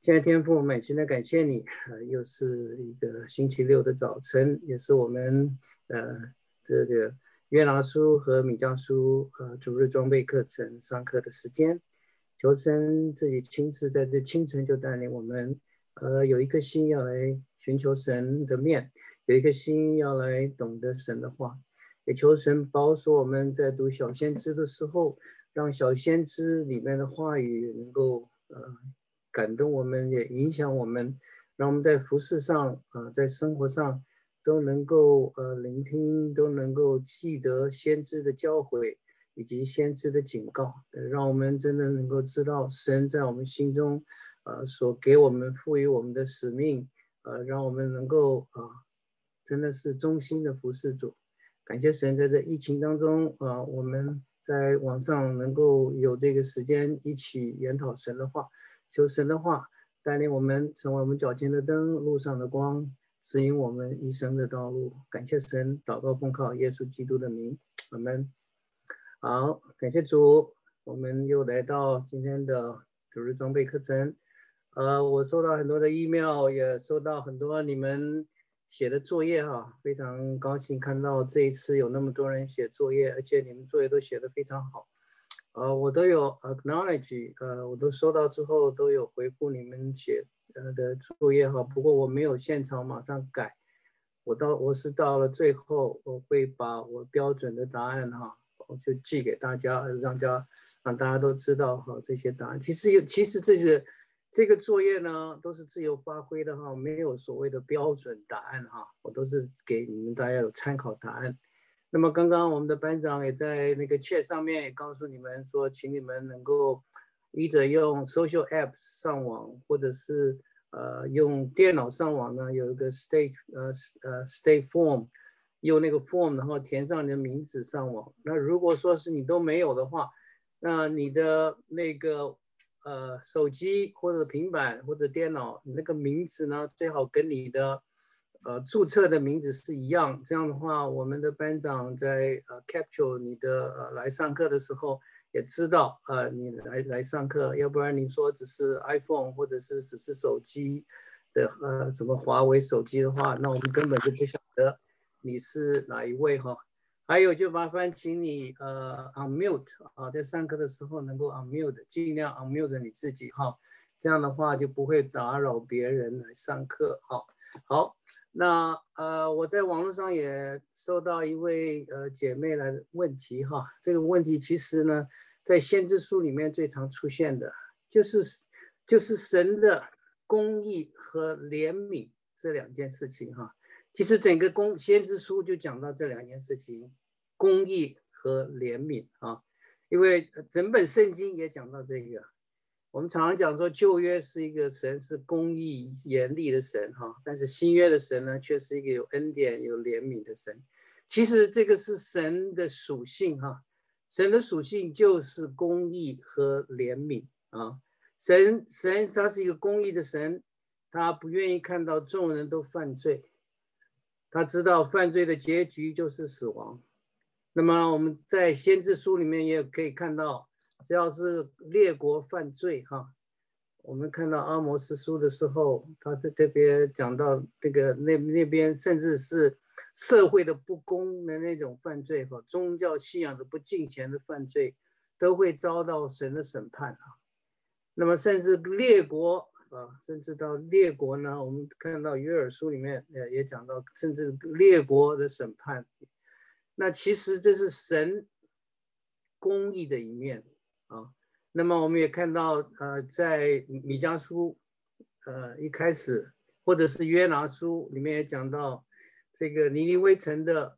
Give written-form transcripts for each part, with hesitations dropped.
亲爱的天父，我们现在感谢你，又是一个星期六的早晨，也是我们这个约拿书和米迦书主日装备课程上课的时间。求神自己亲自在这清晨就带领我们，有一颗心要来寻求神的面，有一颗心要来懂得神的话，也求神保守我们在读小先知的时候，让小先知里面的话语能够感动我们，也影响我们，让我们在服事上在生活上都能够聆听，都能够记得先知的教诲以及先知的警告，让我们真的能够知道神在我们心中所给我们赋予我们的使命，让我们能够真的是忠心的服事主。感谢神，在这疫情当中我们在网上能够有这个时间一起研讨神的话，求神的话带领我们成为我们脚前的灯，路上的光，指引我们一生的道路。感谢神，祷告奉靠耶稣基督的名，阿们。好，感谢主，我们又来到今天的主日装备课程。我收到很多的 email， 也收到很多你们写的作业哈，非常高兴看到这一次有那么多人写作业，而且你们作业都写得非常好。我都有 acknowledge， 我都收到之后都有回复你们写的作业哈，不过我没有现场马上改，我是到了最后我会把我标准的答案哈，我就寄给大家，让大家都知道哈这些答案。其实这个作业呢都是自由发挥的哈，没有所谓的标准答案哈，我都是给你们大家有参考答案。那么刚刚我们的班长也在那个 chat 上面也告诉你们说，请你们能够either用 social app 上网，或者是用电脑上网呢，有一个 state form， 用那个 form 然后填上你的名字上网。那如果说是你都没有的话，那你的那个手机或者平板或者电脑，你那个名字呢最好跟你的注册的名字是一样，这样的话，我们的班长在capture 你的来上课的时候，也知道你来上课，要不然你说只是 iPhone 或者是只是手机的什么华为手机的话，那我们根本就不晓得你是哪一位哈。还有就麻烦请你unmute 在上课的时候能够 unmute， 尽量 unmute 你自己哈，这样的话就不会打扰别人来上课哈。好，那我在网络上也收到一位姐妹来的问题哈，这个问题其实呢，在先知书里面最常出现的，就是神的公义和怜悯这两件事情哈。其实整个先知书就讲到这两件事情，公义和怜悯啊，因为整本圣经也讲到这个。我们常常讲说旧约是一个神是公义严厉的神哈，但是新约的神呢却是一个有恩典有怜悯的神。其实这个是神的属性哈，神的属性就是公义和怜悯啊。神他是一个公义的神，他不愿意看到众人都犯罪，他知道犯罪的结局就是死亡。那么我们在先知书里面也可以看到，只要是列国犯罪哈，我们看到阿摩司书的时候，他在这边讲到这个那边甚至是社会的不公的那种犯罪和宗教信仰的不敬虔的犯罪，都会遭到神的审判啊。那么甚至列国甚至到列国呢，我们看到约珥书里面也讲到，甚至列国的审判。那其实这是神公义的一面啊。那么我们也看到在米迦书一开始，或者是约拿书里面也讲到，这个尼尼微城的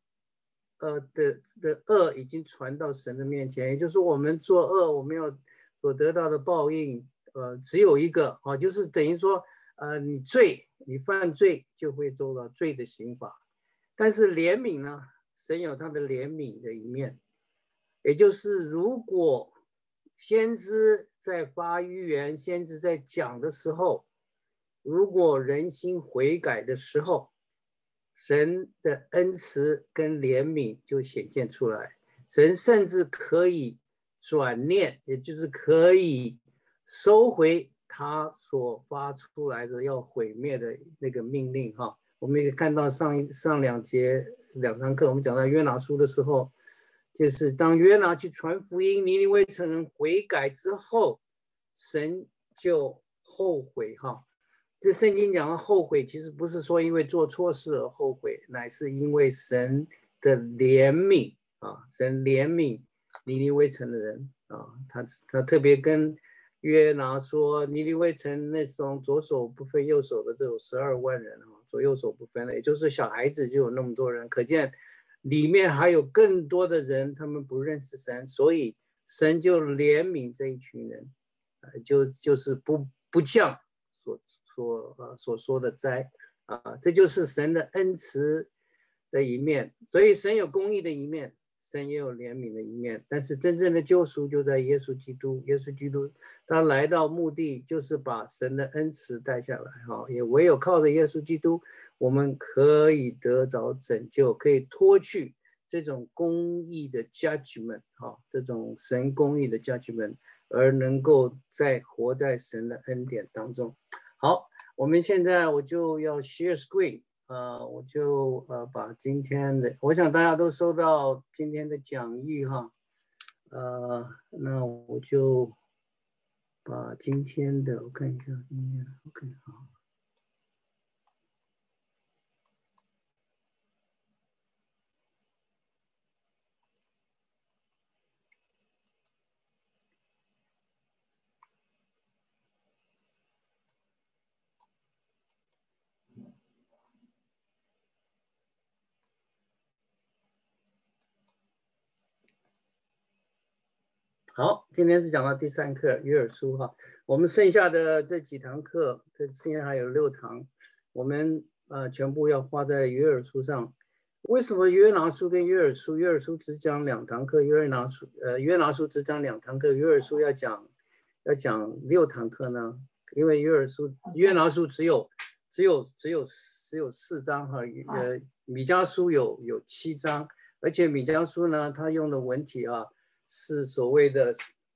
恶已经传到神的面前，也就是说我们做恶，我们要所得到的报应只有一个啊，就是等于说你犯罪就会受到罪的刑罚。但是怜悯呢，神有他的怜悯的一面，也就是如果先知在发预言，先知在讲的时候，如果人心悔改的时候，神的恩慈跟怜悯就显现出来。神甚至可以转念，也就是可以收回他所发出来的要毁灭的那个命令哈。我们也看到上两堂课，我们讲到约拿书的时候，就是当约拿去传福音，尼尼微城人悔改之后，神就后悔哈。这圣经讲的后悔，其实不是说因为做错事而后悔，乃是因为神的怜悯啊，神怜悯尼尼微城的人啊，他特别跟约拿说，尼尼微城那种左手不分右手的这种12万人啊，左右手不分的，也就是小孩子就有那么多人，可见里面还有更多的人，他们不认识神，所以神就怜悯这一群人，就是不降所说的灾啊，这就是神的恩慈的一面。所以神有公义的一面，神也有怜悯的一面。但是真正的救赎就在耶稣基督，耶稣基督他来到目的就是把神的恩慈带下来哈，也唯有靠着耶稣基督，我们可以得着拯救，可以脱去这种公义的 judgment 哈，这种神公义的 judgment， 而能够活在神的恩典当中。好，我们现在我就要 share screen， 我就把今天的，我想大家都收到今天的讲义哈，那我就把今天的，我看一下今天的 ，OK 好。好，今天是讲到第3课约珥书哈，我们剩下的这几堂课，这现在还有6堂，我们全部要花在约珥书上。为什么约拿书跟约珥书，约珥书只讲2堂课，约拿书只讲2堂课，约珥书要讲6堂课呢？因为约拿书只有4章哈，米迦书有7章，而且米迦书呢，它用的文体啊。是所谓的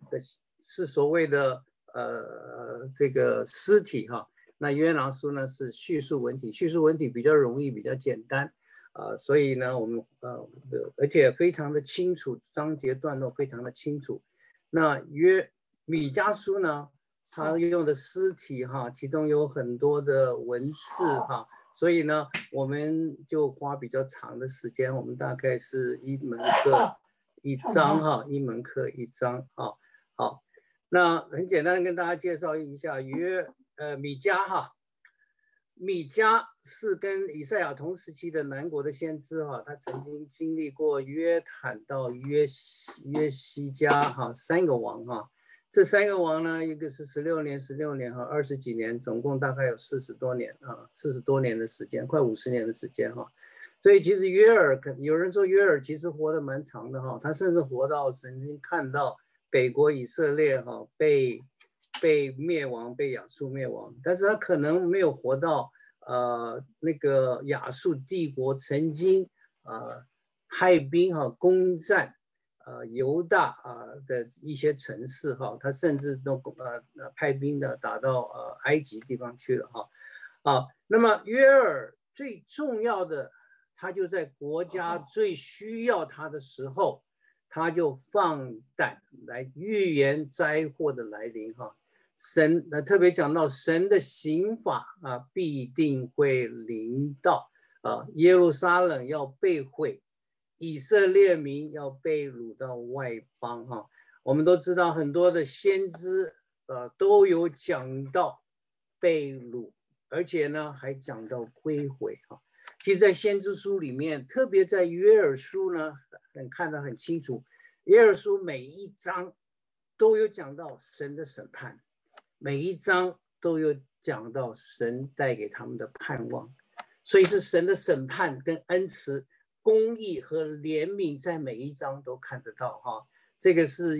这个诗体哈，那约拿书呢是叙述文体，叙述文体比较容易，比较简单，所以呢我们而且非常的清楚，章节段落非常的清楚。那米迦书呢，它用的诗体哈，其中有很多的文字哈，所以呢我们就花比较长的时间，我们大概是1门课。1章哈，1门课1章哈。好，那很简单的跟大家介绍一下米迦哈，米迦是跟以赛亚同时期的南国的先知哈，他曾经经历过约坦到约西家哈3个王哈，这3个王呢，一个是16年和20几年，总共大概有40多年啊，40多年的时间，快50年的时间哈。所以其实有人说约珥其实活得蛮长的哈，他甚至活到曾经看到北国以色列哈被灭亡，被亚述灭亡，但是他可能没有活到那个亚述帝国曾经派兵哈攻占犹大的一些城市哈，他甚至都派兵的打到埃及地方去了哈。那么约珥最重要的。他就在国家最需要他的时候，他就放胆来预言灾祸的来临哈。神特别讲到神的刑罚必定会临到耶路撒冷要被毁，以色列民要被掳到外邦哈。我们都知道很多的先知都有讲到被掳，而且呢还讲到归回哈。其实，在先知书里面，特别在约珥书呢，看得很清楚。约珥书每一章都有讲到神的审判，每一章都有讲到神带给他们的盼望，所以是神的审判跟恩慈、公义和怜悯，在每一章都看得到哈。这个是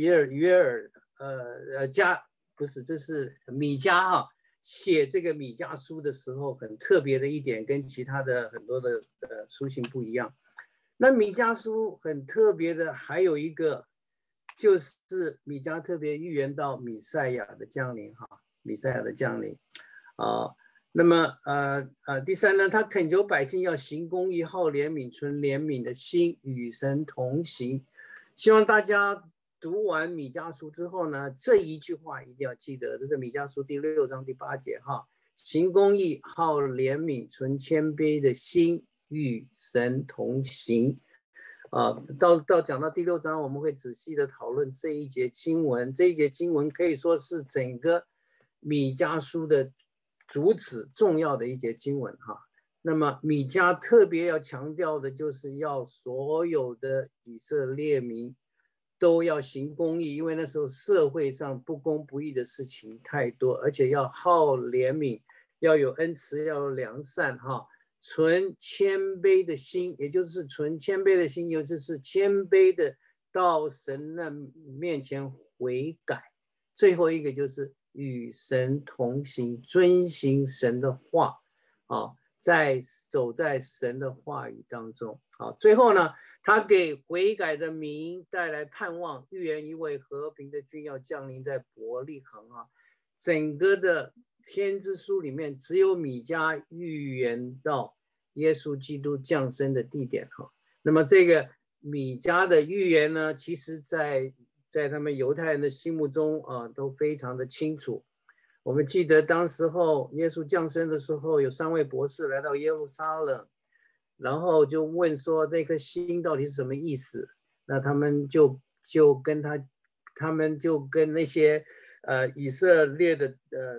这是米迦哈。写这个米迦书的时候，很特别的一点，跟其他的很多的书信不一样。那米迦书很特别的还有一个，就是米迦特别预言到弥赛亚的降临哈。 弥赛亚的降临。那么第三呢，他恳求百姓要行公义、好怜悯、存怜悯的心，与神同行。希望大家读完米迦书之后呢，这一句话一定要记得，这是米迦书第6章第8节哈，行公义、好怜悯、存谦卑的心，与神同行。讲到第6章，我们会仔细的讨论这一节经文。这一节经文可以说是整个米迦书的主旨，重要的一节经文哈。那么米迦特别要强调的就是要所有的以色列民都要行公义，因为那时候社会上不公不义的事情太多，而且要好怜悯，要有恩慈，要有良善哈。存谦卑的心，也就是存谦卑的心，尤其是谦卑的到神的面前悔改。最后一个就是与神同行，遵行神的话，走在神的话语当中。最后呢，他给悔改的民带来盼望，预言一位和平的君要降临在伯利恒整个的先知书里面，只有米迦预言到耶稣基督降生的地点那么这个米迦的预言呢，其实在他们犹太人的心目中都非常的清楚。我们记得当时候耶稣降生的时候，有3位博士来到耶路撒冷，然后就问说这颗星到底是什么意思？那他们就跟那些以色列的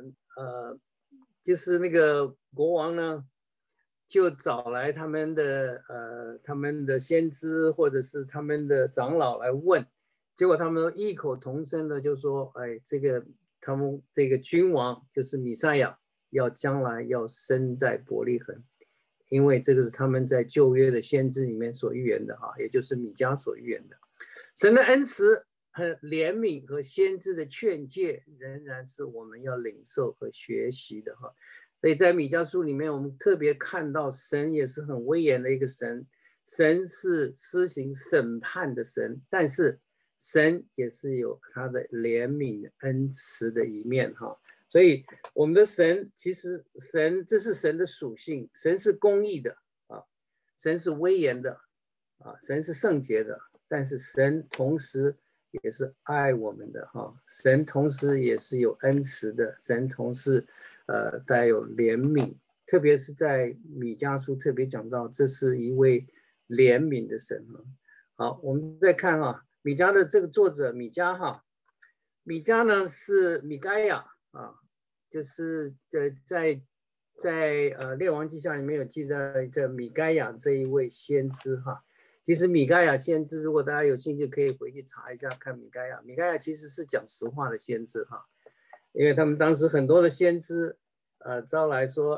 就是那个国王呢，就找来他们的先知或者是他们的长老来问，结果他们都异口同声的就说，他们这个君王就是弥赛亚，将来要生在伯利恒，因为这个是他们在旧约的先知里面所预言的也就是米迦所预言的。神的恩慈和怜悯和先知的劝诫仍然是我们要领受和学习的所以在米迦书里面，我们特别看到神也是很威严的一个神，神是施行审判的神，但是神也是有他的怜悯恩慈的一面所以我们的神，其实这是神的属性，神是公义的神是威严的神是圣洁的，但是神同时也是爱我们的神同时也是有恩慈的，神同时带有怜悯，特别是在米迦书特别讲到，这是一位怜悯的神好，我们再看米迦的这个作者米迦米迦呢是米该亚就是在列王记下里面有记载这米该亚这一位先知其实米该亚先知，如果大家有兴趣可以回去查一下看米该亚。米该亚其实是讲实话的先知因为他们当时很多的先知招来说，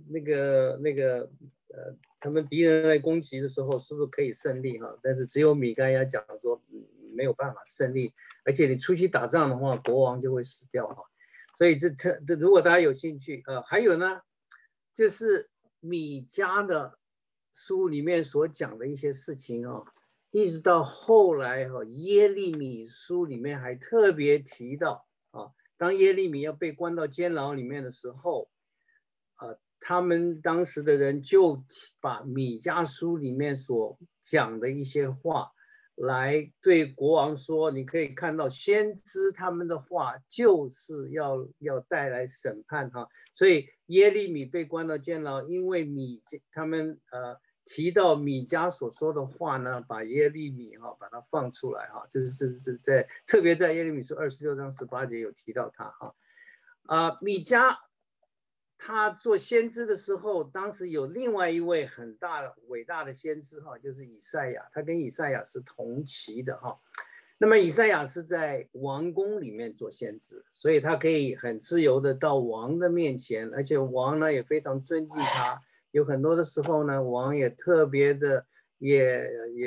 他们敌人来攻击的时候是不是可以胜利但是只有米该亚讲说没有办法胜利，而且你出去打仗的话，国王就会死掉所以这如果大家有兴趣还有呢，就是米迦的书里面所讲的一些事情一直到后来耶利米书里面还特别提到当耶利米要被关到监牢里面的时候他们当时的人就把米迦书里面所讲的一些话来对国王说，你可以看到先知他们的话就是要带来审判所以耶利米被关到监牢，因为他们提到米迦所说的话呢，把耶利米把它放出来这是特别在耶利米书26章18节有提到他米迦他做先知的时候，当时有另外一位很伟大的先知就是以赛亚，他跟以赛亚是同期的那么以赛亚是在王宫里面做先知，所以他可以很自由的到王的面前，而且王呢也非常尊敬他，有很多的时候呢，王也特别的也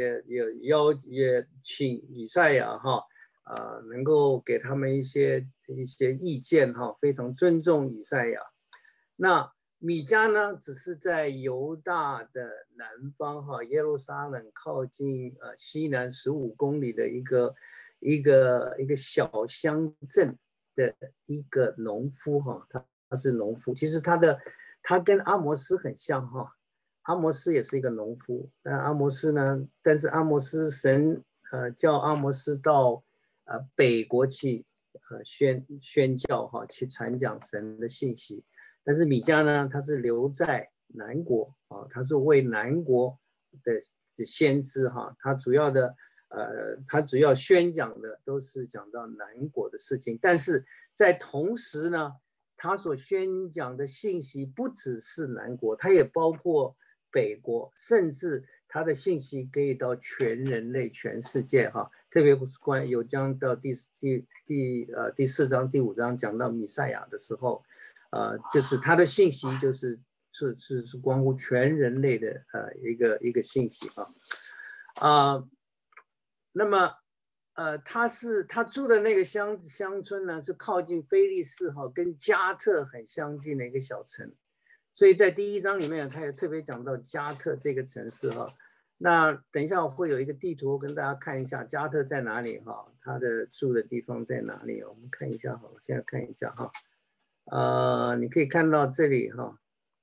请以赛亚能够给他们一些意见非常尊重以赛亚。那米迦呢，只是在犹大的南方耶路撒冷靠近西南15公里的一个小乡镇的一个农夫哈，他是农夫，其实他跟阿摩斯很像哈，阿摩斯也是一个农夫，阿摩斯呢，但是阿摩斯神叫阿摩斯到北国去宣教哈，去传讲神的信息，但是米迦呢，他是留在南国啊，他是为南国的先知哈，他主要宣讲的都是讲到南国的事情，但是在同时呢，他所宣讲的信息不只是南国，他也包括北国，甚至他的信息可以到全人类、全世界哈。特别有将到第4章、第5章讲到弥赛亚的时候，就是他的信息是关乎全人类的一个信息啊。那么他住的那个乡村呢，是靠近菲利士哈，跟加特很相近的一个小城，所以在第1章里面他也特别讲到加特这个城市哈。那等一下我会有一个地图跟大家看一下加特在哪里哈，他的住的地方在哪里，我们看一下哈，我现在看一下哈，你可以看到这里哈，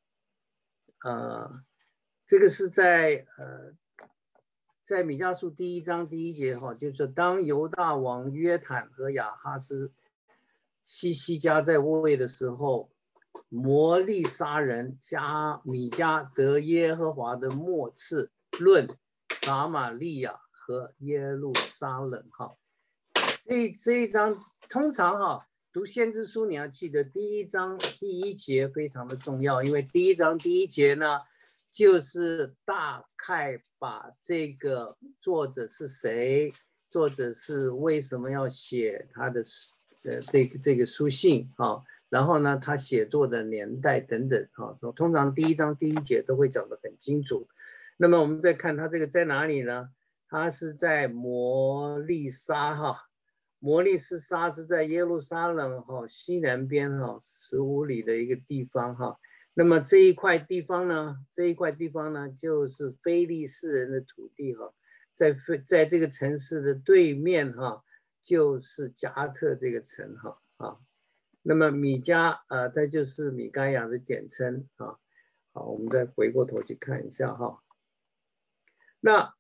这个是在米迦书第1章第1节哈，就是说当犹大王约坦和亚哈斯西西家在位的时候，摩利沙人加米迦得耶和华的默示论撒玛利亚和耶路撒冷哈。这一章通常哈读先知书你要记得第1章第1节非常的重要，因为第1章第1节呢，就是大概把这个作者是谁，作者是为什么要写他的这个书信哈，然后呢他写作的年代等等哈，通常第1章第1节都会讲得很清楚。那么我们再看他这个在哪里呢？他是在摩利沙哈，摩利沙是在耶路撒冷哈西南边哈15里的一个地方哈。那么这一块地方呢，就是非利士人的土地哈，在这个城市的对面哈，就是加特这个城哈啊。那么米迦它就是米该亚的简称啊。好，我们再回过头去看一下哈。那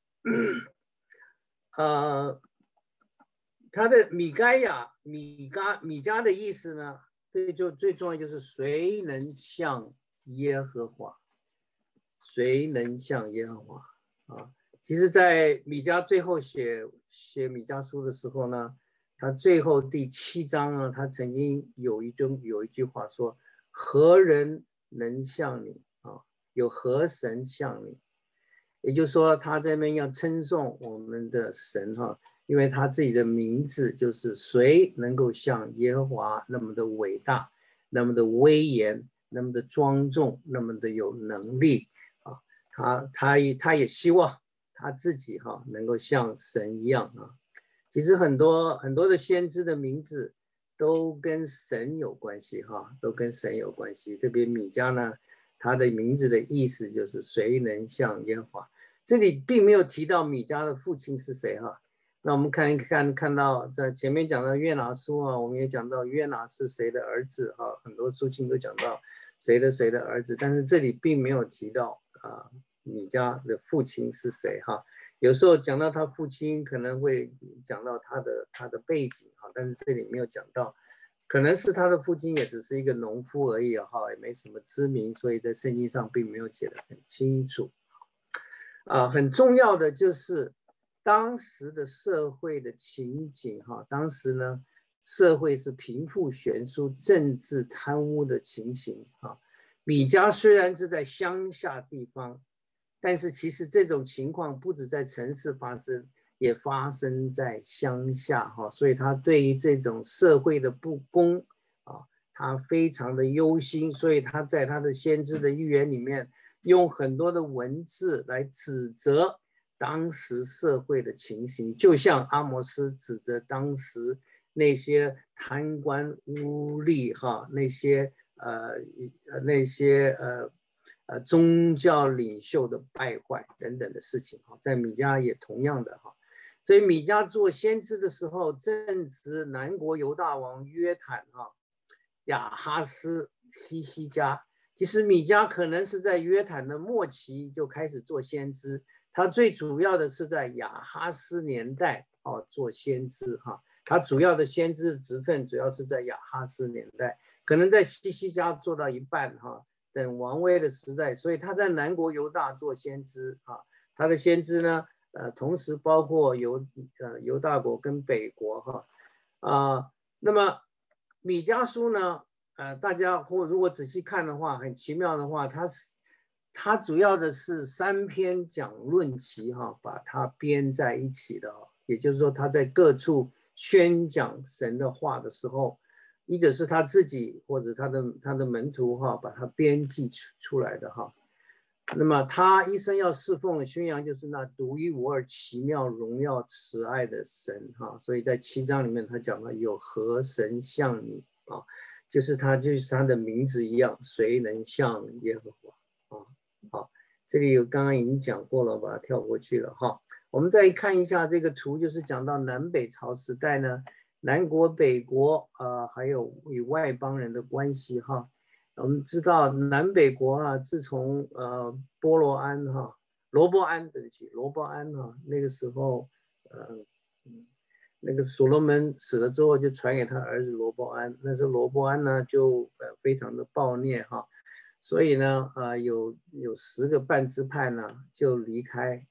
他的米该亚米迦的意思呢，最重要就是谁能像耶和华，谁能像耶和华啊？其实，在米迦最后写米迦书的时候呢，他最后第7章呢，他曾经有一句话说：“何人能像你啊？有何神像你？”也就是说，他这边要称颂我们的神哈，因为他自己的名字就是谁能够像耶和华那么的伟大，那么的威严，那么的庄重，那么的有能力啊。他也希望他自己哈能够像神一样啊。其实很多的先知的名字都跟神有关系哈，都跟神有关系。特别米迦呢，他的名字的意思就是谁能像耶和华。这里并没有提到米迦的父亲是谁哈。那我们看到在前面讲到约拿书啊，我们也讲到约拿是谁的儿子哈，很多书信都讲到谁的儿子，但是这里并没有提到米迦的父亲是谁哈。有时候讲到他父亲，可能会讲到他的背景哈，但是这里没有讲到，可能是他的父亲也只是一个农夫而已哈，也没什么知名，所以在圣经上并没有写得很清楚。很重要的就是当时的社会的情景哈，当时呢社会是贫富悬殊、政治贪污的情形哈。米迦虽然是在乡下地方，但是其实这种情况不止在城市发生，也发生在乡下哈，所以他对于这种社会的不公他非常的忧心，所以他在他的先知的预言里面用很多的文字来指责当时社会的情形，就像阿摩斯指责当时那些贪官污吏哈，那些宗教领袖的败坏等等的事情哈，在米迦也同样的哈。 所以米迦做先知的时候，正值南国犹大王约坦亚哈斯、西西家。其实米迦可能是在约坦的末期就开始做先知，他最主要的是在亚哈斯年代做先知他主要的先知的职分主要是在亚哈斯年代，可能在西西家做到一半等王位的时代，所以他在南国犹大做先知他的先知呢同时包括犹大国跟北国那么米迦书呢大家如果仔细看的话，很奇妙的话，它主要的是3篇讲论集把它编在一起的也就是说他在各处宣讲神的话的时候，一者是他自己或者他的门徒把它编辑出来的那么他一生要侍奉的宣扬就是那独一无二、奇妙、荣耀、慈爱的神所以在7章里面他讲了有何神像你就是他的名字一样，谁能像耶和华好，这里刚刚已经讲过了，把它跳过去了我们再看一下这个图，就是讲到南北朝时代呢，南国北国还有与外邦人的关系我们知道南北国自从罗伯安那个时候那个所罗门死了之后，就传给他儿子罗伯安。那时候罗伯安呢，就非常的暴虐所以呢，有10个半支派呢，就离开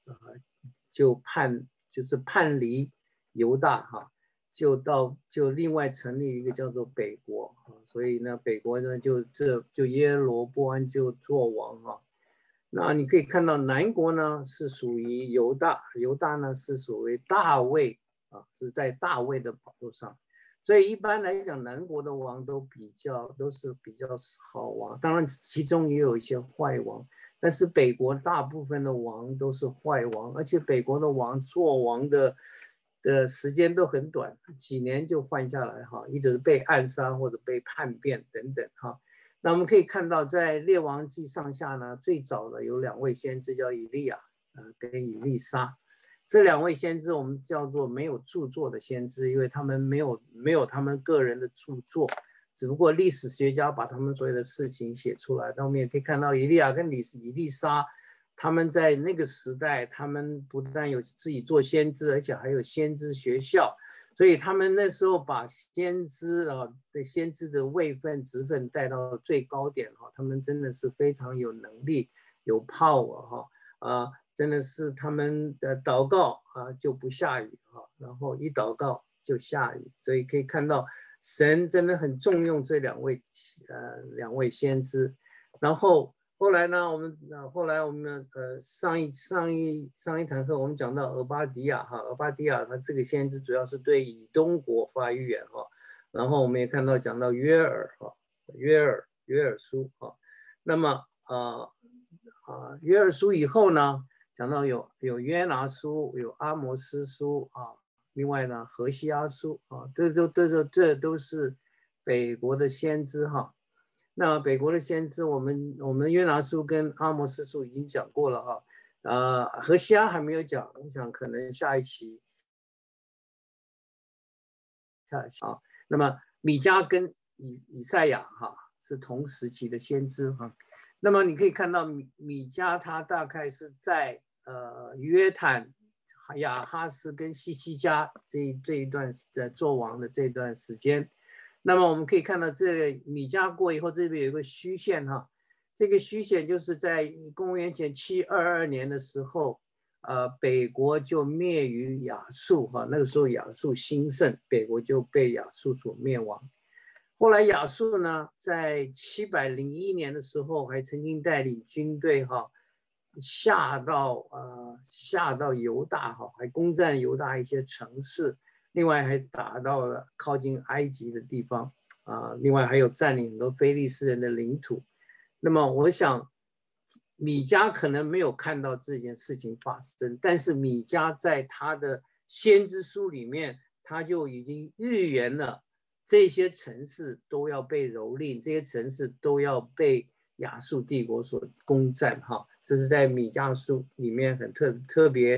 就是叛离犹大就另外成立一个叫做北国所以呢，北国呢就耶罗波安就做王那你可以看到南国呢是属于犹大，犹大呢是属于大卫是在大卫的宝座上，所以一般来讲，南国的王都是比较好王，当然其中也有一些坏王，但是北国大部分的王都是坏王，而且北国的王做王的时间都很短，几年就换下来一直被暗杀或者被叛变等等那我们可以看到，在列王记上下呢，最早的有2位先知叫以利亚跟以利沙。这2位先知我们叫做没有著作的先知，因为他们没有他们个人的著作，只不过历史学家把他们所有的事情写出来。那我们也可以看到以利亚跟以利沙，他们在那个时代，他们不但有自己做先知，而且还有先知学校，所以他们那时候把先知的位分职分带到最高点他们真的是非常有能力有 power 真的是他们的祷告就不下雨然后一祷告就下雨，所以可以看到神真的很重用这2位先知。然后后来呢，我们上一堂课我们讲到俄巴底亚他这个先知主要是对以东国发预言然后我们也看到讲到约珥书那么约珥书以后呢，讲到有约拿书，有阿摩斯书另外呢何西阿书这都是北国的先知那北国的先知我们约拿书跟阿摩斯书已经讲过了何西阿还没有讲，我想可能下一期那么米迦跟以赛亚是同时期的先知那么你可以看到米迦他大概是在约坦、亚哈斯跟西西家这一段做王的这段时间。那么我们可以看到这个米迦过以后，这边有一个虚线这个虚线就是在公元前722年的时候北国就灭于亚述那个时候亚述兴盛，北国就被亚述所灭亡。后来亚述呢，在701年的时候，还曾经带领军队下到犹大还攻占犹大一些城市，另外还打到了靠近埃及的地方另外还有占领很多非利士人的领土。那么我想米迦可能没有看到这件事情发生，但是米迦在他的先知书里面，他就已经预言了这些城市都要被蹂躏，这些城市都要被亚述帝国所攻占这是在米迦书里面很特别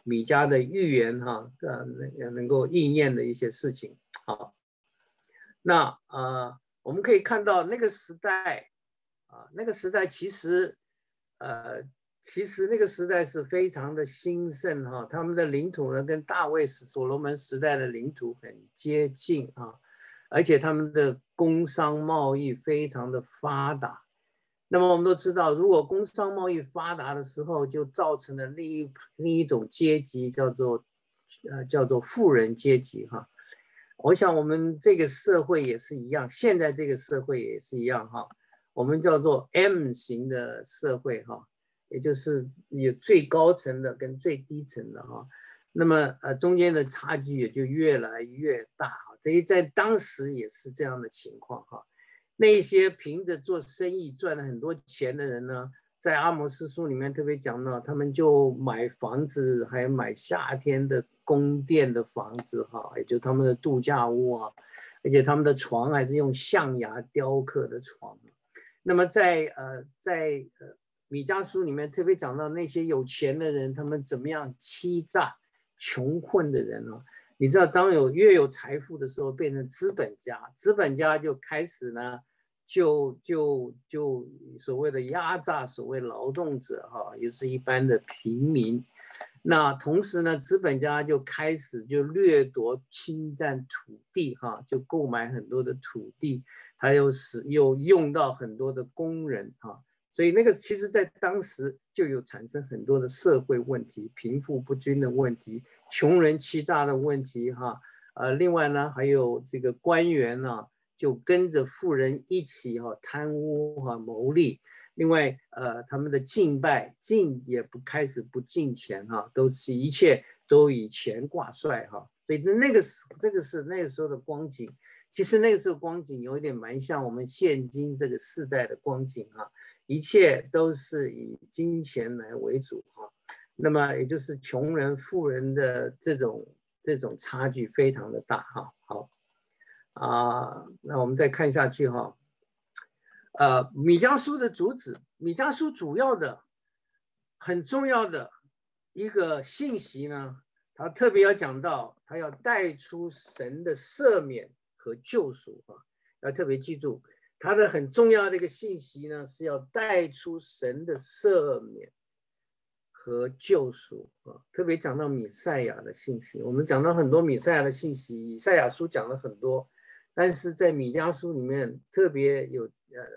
米迦的预言哈，能够应验的一些事情。好，那我们可以看到那个时代那个时代其实那个时代是非常的兴盛哈，他们的领土呢跟大卫所罗门时代的领土很接近而且他们的工商贸易非常的发达。那么我们都知道，如果工商贸易发达的时候，就造成了另一种阶级，叫做富人阶级哈。我想我们这个社会也是一样，现在这个社会也是一样哈。我们叫做 M 型的社会哈，也就是有最高层的跟最低层的哈。那么中间的差距也就越来越大哈。所以在当时也是这样的情况哈。那些凭着做生意赚了很多钱的人呢，在阿摩司书里面特别讲到，他们就买房子，还买夏天的宫殿的房子哈，也就他们的度假屋而且他们的床还是用象牙雕刻的床。那么在米迦书里面特别讲到那些有钱的人，他们怎么样欺诈穷困的人你知道，当越有财富的时候，变成资本家，资本家就开始呢，就所谓的压榨所谓劳动者也是一般的平民。那同时呢，资本家就开始就掠夺、侵占土地就购买很多的土地，他又用到很多的工人所以那个其实在当时就有产生很多的社会问题，贫富不均的问题，穷人欺诈的问题另外呢还有这个官员就跟着富人一起贪污牟利。另外他们的敬拜也开始不敬钱都是一切都以钱挂帅所以这个是那个时候的光景。其实那个时候光景有一点蛮像我们现今这个世代的光景一切都是以金钱来为主那么也就是穷人富人的这种差距非常的大好那我们再看下去米迦书的主旨，米迦书主要的很重要的一个信息呢，他特别要讲到，他要带出神的赦免和救赎要特别记住，他的很重要的一个信息呢，是要带出神的赦免和救赎特别讲到米赛亚的信息。我们讲到很多米赛亚的信息，以赛亚书讲了很多，但是在米迦书里面特别有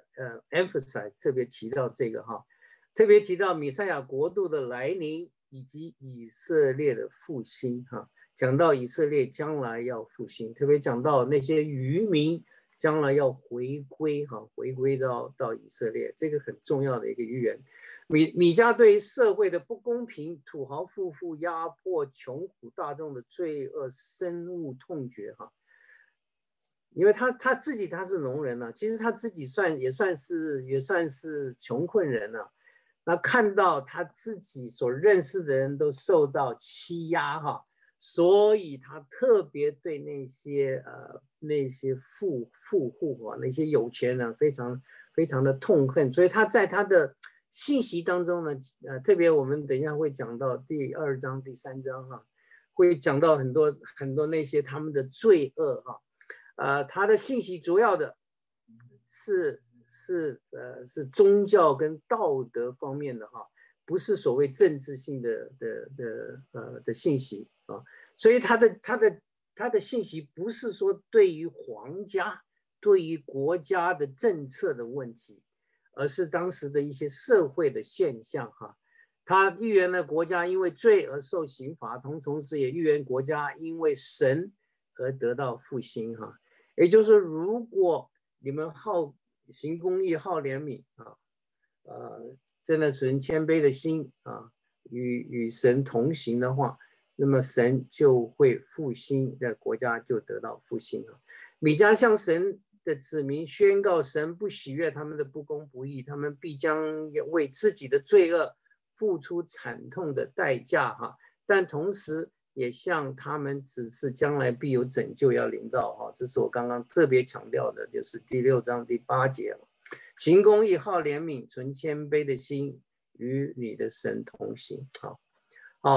emphasize 特别提到这个特别提到米赛亚国度的来临以及以色列的复兴讲到以色列将来要复兴，特别讲到那些渔民将来要回归到以色列，这个很重要的一个预言。米迦对于社会的不公平、土豪富富压迫穷苦大众的罪恶深恶痛绝因为他自己他是农人其实他自己也算是穷困人那看到他自己所认识的人都受到欺压所以他特别对那些富户那些有钱人非常非常的痛恨，所以他在他的信息当中呢特别我们等一下会讲到第2章第3章会讲到很多很多那些他们的罪恶他的信息主要的是宗教跟道德方面的不是所谓政治性的信息所以他的信息不是说对于皇家对于国家的政策的问题，而是当时的一些社会的现象他预言了国家因为罪而受刑罚，同时也预言国家因为神而得到复兴也就是说，如果你们行公义、好怜悯真的存谦卑的心与神同行的话，那么神就会复兴，的国家就得到复兴米迦向神的子民宣告，神不喜悦他们的不公不义，他们必将为自己的罪恶付出惨痛的代价但同时也向他们指示将来必有拯救要临到这是我刚刚特别强调的，就是第6章第8节行公义、好怜悯、存谦卑的心，与你的神同行好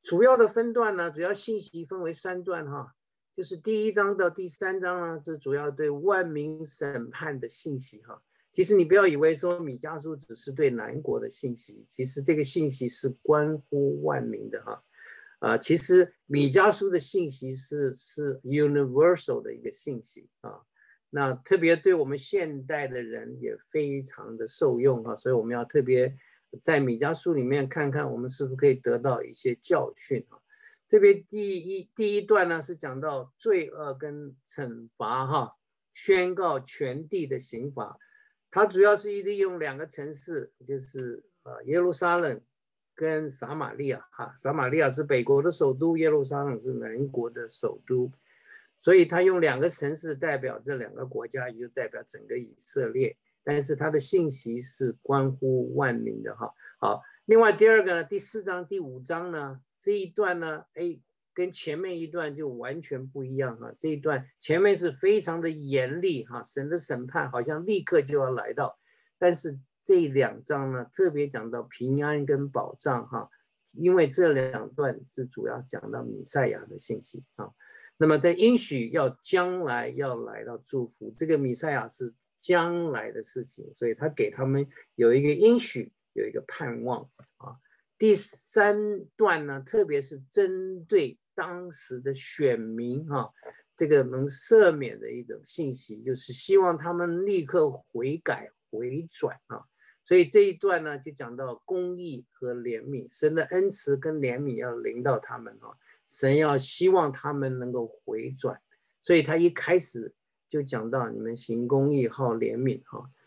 主要的分段呢，主要信息分为3段哈，就是第1章到第3章呢，这主要对万民审判的信息哈。其实你不要以为说米迦书只是对南国的信息，其实这个信息是关乎万民的哈。其实米迦书的信息是 universal 的一个信息啊。那特别对我们现代的人也非常的受用啊，所以我们要特别在米迦书里面看看我们是不是可以得到一些教训啊。特别第一段呢是讲到罪恶跟惩罚哈，宣告全地的刑罚。它主要是利用2个城市，就是耶路撒冷跟撒玛利亚哈。撒玛利亚是北国的首都，耶路撒冷是南国的首都，所以他用2个城市代表这2个国家，也就代表整个以色列。但是它的信息是关乎万民的哈。好，另外第2个呢，第4章、第5章呢，这一段呢，跟前面一段就完全不一样哈。这一段前面是非常的严厉哈，神的审判好像立刻就要来到，但是这2章呢，特别讲到平安跟保障哈，因为这2段是主要讲到弥赛亚的信息啊。那么在应许要将来要来到祝福，这个弥赛亚是将来的事情，所以他给他们有一个应许，有一个盼望啊。第3段呢，特别是针对当时的选民这个能赦免的一种信息，就是希望他们立刻悔改回转啊。所以这一段呢，就讲到公义和怜悯，神的恩慈跟怜悯要临到他们啊。神要希望他们能够回转，所以他一开始就讲到你们行公义好怜悯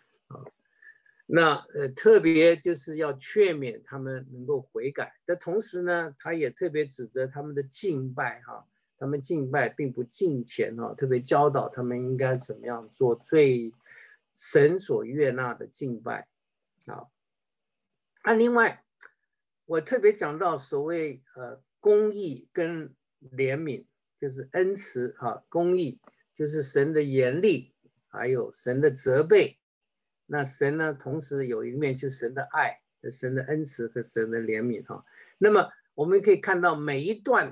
那特别就是要劝勉他们能够悔改的同时呢，他也特别指责他们的敬拜他们敬拜并不敬虔特别教导他们应该怎么样做最神所悦纳的敬拜另外我特别讲到所谓公义跟怜悯，就是恩慈公义就是神的严厉，还有神的责备。那神呢，同时有一面就是神的爱、神的恩慈和神的怜悯那么我们可以看到每一段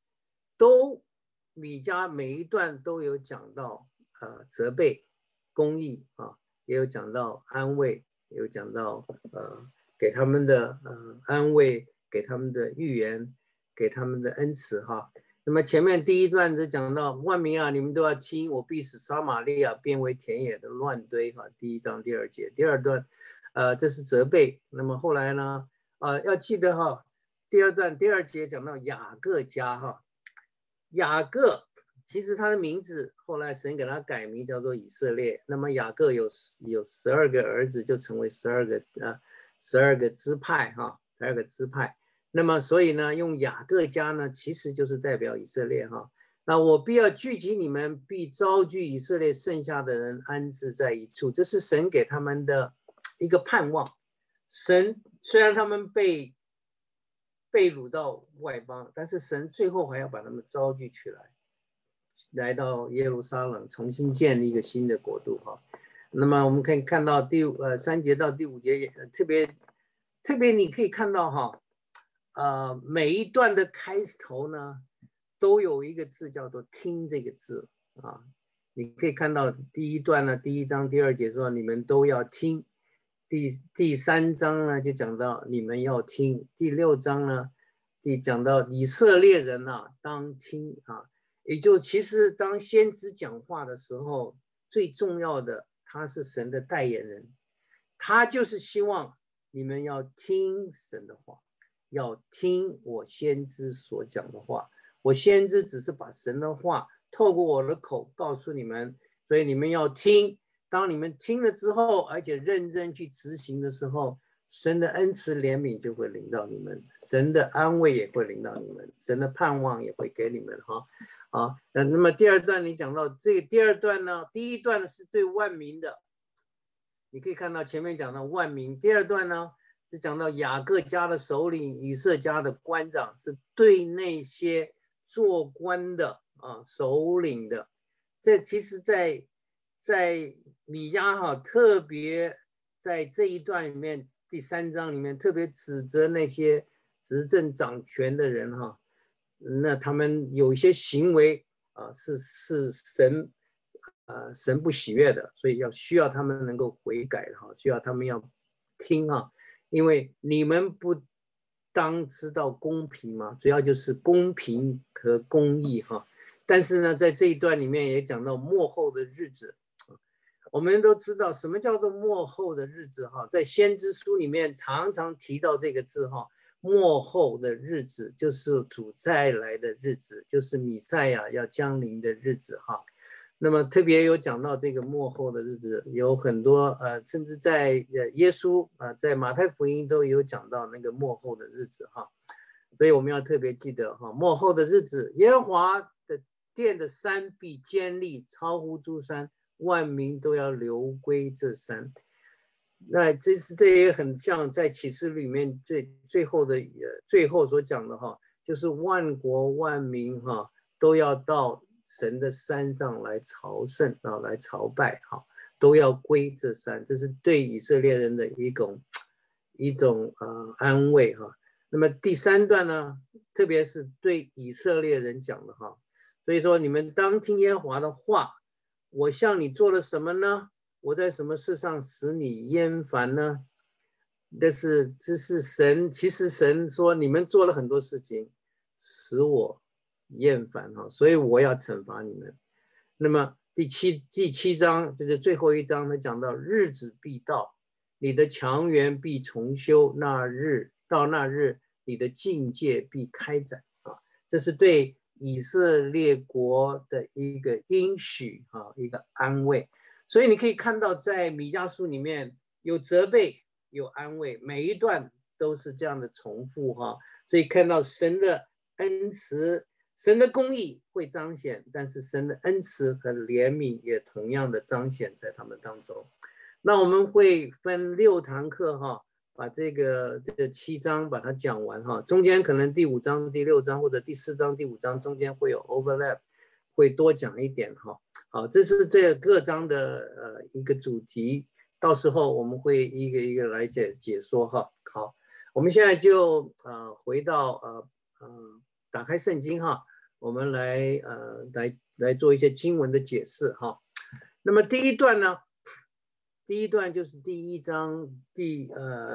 米迦每一段都有讲到责备、公义也有讲到安慰，也有讲到给他们的安慰，给他们的预言，给他们的恩慈那么前面第1段就讲到万民你们都要听，我必使撒玛利亚变为田野的乱堆第1章第2节。第2段这是责备。那么后来呢要记得第2段第2节讲到雅各家雅各其实他的名字后来神给他改名叫做以色列。那么雅各有12个儿子，就成为12个支派12个支派。那么所以呢，用雅各家呢，其实就是代表以色列那我必要聚集你们，必招聚以色列剩下的人，安置在一处。这是神给他们的一个盼望。神虽然他们被掳到外邦，但是神最后还要把他们招聚起来，来到耶路撒冷，重新建立一个新的国度那么我们可以看到第3节到第5节特别你可以看到每一段的开头呢，都有一个字叫做听这个字你可以看到第1段呢，第1章第2节说你们都要听，第3章呢就讲到你们要听，第6章呢讲到以色列人当听也就其实当先知讲话的时候，最重要的他是神的代言人，他就是希望你们要听神的话，要听我先知所讲的话。我先知只是把神的话透过我的口告诉你们，所以你们要听。当你们听了之后，而且认真去执行的时候，神的恩慈怜悯就会临到你们，神的安慰也会临到你们，神的盼望也会给你们那么第2段你讲到这个第2段呢，第1段是对万民的，你可以看到前面讲到万民，第2段呢是讲到雅各家的首领、以色家的官长，是对那些做官的首领的。这其实在米迦特别在这一段里面，第3章里面特别指责那些执政掌权的人哈，那他们有一些行为是神不喜悦的，所以需要他们能够悔改哈，需要他们要听哈，因为你们不当知道公平嘛，主要就是公平和公义哈。但是呢，在这一段里面也讲到末后的日子，我们都知道什么叫做末后的日子哈，在先知书里面常常提到这个字哈，末后的日子就是主再来的日子，就是弥赛亚要降临的日子哈。那么特别有讲到这个末后的日子，有很多甚至在耶稣在马太福音都有讲到那个末后的日子哈，所以我们要特别记得哈，末后的日子，耶和华的殿的山必坚立，超乎诸山，万民都要流归这山。那这也很像在启示录里面最后所讲的哈，就是万国万民哈都要到神的山上来朝圣来朝拜哈，都要归这山，这是对以色列人的一种安慰哈。那么第3段呢，特别是对以色列人讲的哈，所以说你们当听耶和华的话，我向你做了什么呢？我在什么事上使你厌烦呢？这是神，其实神说你们做了很多事情，使我厌烦哈，所以我要惩罚你们。那么第七章就是最后一章，他讲到日子必到，你的强援必重修，到那日，你的境界必开展啊，这是对以色列国的一个应许啊，一个安慰。所以你可以看到，在弥迦书里面有责备，有安慰，每一段都是这样的重复哈。所以看到神的恩慈、神的公义会彰显，但是神的恩慈和怜悯也同样的彰显在他们当中。那我们会分6堂课哈，把这7章把它讲完哈。中间可能第5章、第6章或者第4章、第5章中间会有 overlap， 会多讲一点哈。好，这是这各章的一个主题，到时候我们会一个一个来解说哈。好，我们现在就回到打开圣经哈，我们来做一些经文的解释哈。那么第一段呢，第一段就是第1章第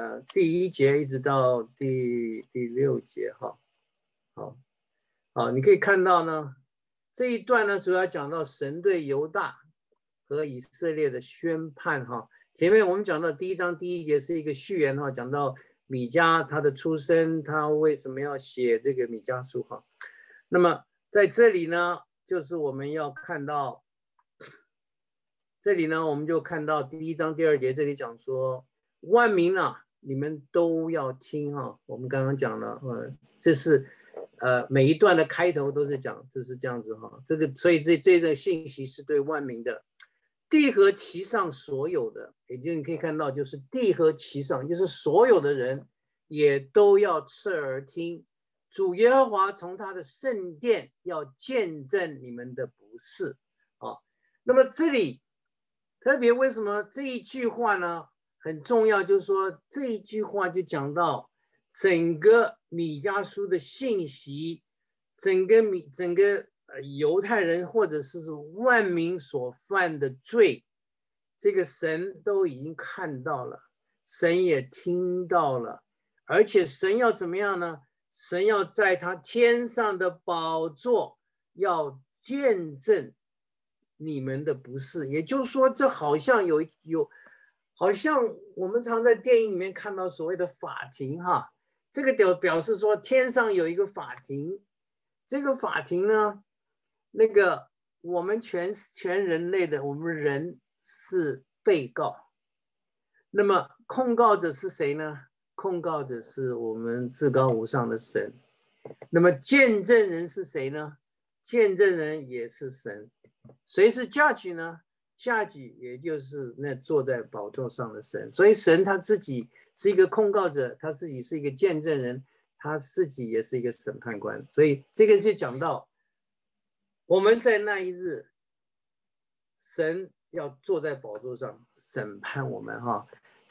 1节一直到第6节哈。好，你可以看到呢。这一段呢，主要讲到神对犹大和以色列的宣判哈。前面我们讲到第1章第1节是一个序言哈，讲到米迦他的出生，他为什么要写这个米迦书哈。那么在这里呢，就是我们要看到，这里呢我们就看到第1章第2节，这里讲说万民啊，你们都要听哈。我们刚刚讲了，这是。每一段的开头都是讲，这是这样子哈，所以这个信息是对万民的，地和其上所有的，也就你可以看到，就是地和其上，就是所有的人也都要侧耳听，主耶和华从他的圣殿要见证你们的不是啊。那么这里特别为什么这一句话呢很重要，就是说这一句话就讲到。整个米迦书的信息，整个犹太人或者是万民所犯的罪，这个神都已经看到了，神也听到了，而且神要怎么样呢？神要在他天上的宝座要见证你们的不是，也就是说，这好像好像我们常在电影里面看到所谓的法庭哈。这个表示说，天上有一个法庭，这个法庭呢，那个我们全人类的我们人是被告，那么控告者是谁呢？控告者是我们至高无上的神。那么见证人是谁呢？见证人也是神。谁是 judge 呢？judge 也就是那坐在宝座上的神。所以神他自己是一个控告者，他自己是一个见证人，他自己也是一个审判官。所以这个就讲到我们在那一日，神要坐在宝座上审判我们哈。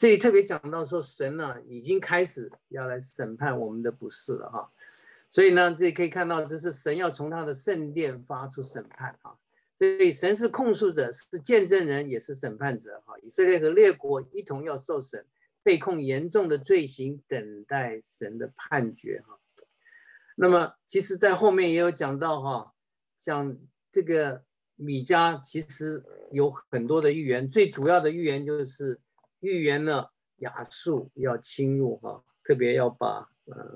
这里特别讲到说，神呢已经开始要来审判我们的不是了哈。所以呢，这里可以看到，这是神要从他的圣殿发出审判哈。所以神是控诉者，是见证人，也是审判者哈。以色列和列国一同要受审，被控严重的罪行，等待神的判决哈。那么，其实在后面也有讲到哈，像这个米迦其实有很多的预言，最主要的预言就是预言了亚述要侵入哈，特别要把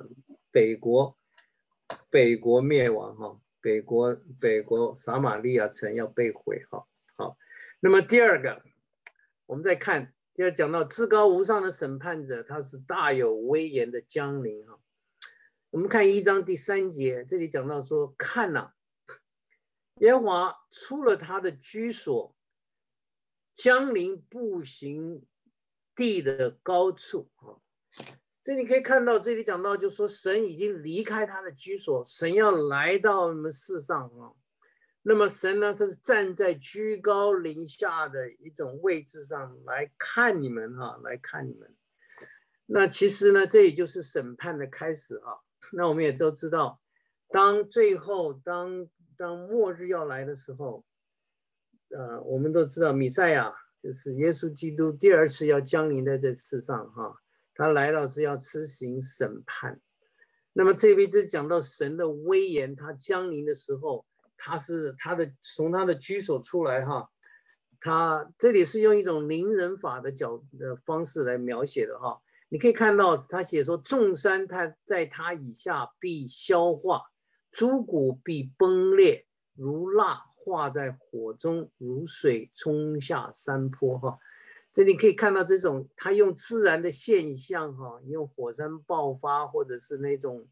北国灭亡哈，北国撒玛利亚城要被毁哈。好，那么第二个，我们再看，要讲到至高无上的审判者，他是大有威严的将临哈。我们看1章第3节，这里讲到说，看呐，耶和华出了他的居所，将临步行地的高处啊。这里可以看到，这里讲到就说神已经离开他的居所，神要来到我们世上啊。那么神呢，他是站在居高临下的一种位置上来看你们哈，来看你们。那其实呢，这也就是审判的开始哈。那我们也都知道，当最后当末日要来的时候，我们都知道弥赛亚就是耶稣基督第2次要降临在这世上哈。他来到是要施行审判，那么这边就讲到神的威严，他降临的时候，他是从他的居所出来哈，他这里是用一种邻人法的方式来描写的哈。你可以看到他写说，众山他在他以下必消化，诸谷必崩裂，如蜡化在火中，如水冲下山坡哈。这里可以看到这种他用自然的现象哈，用火山爆发或者是那种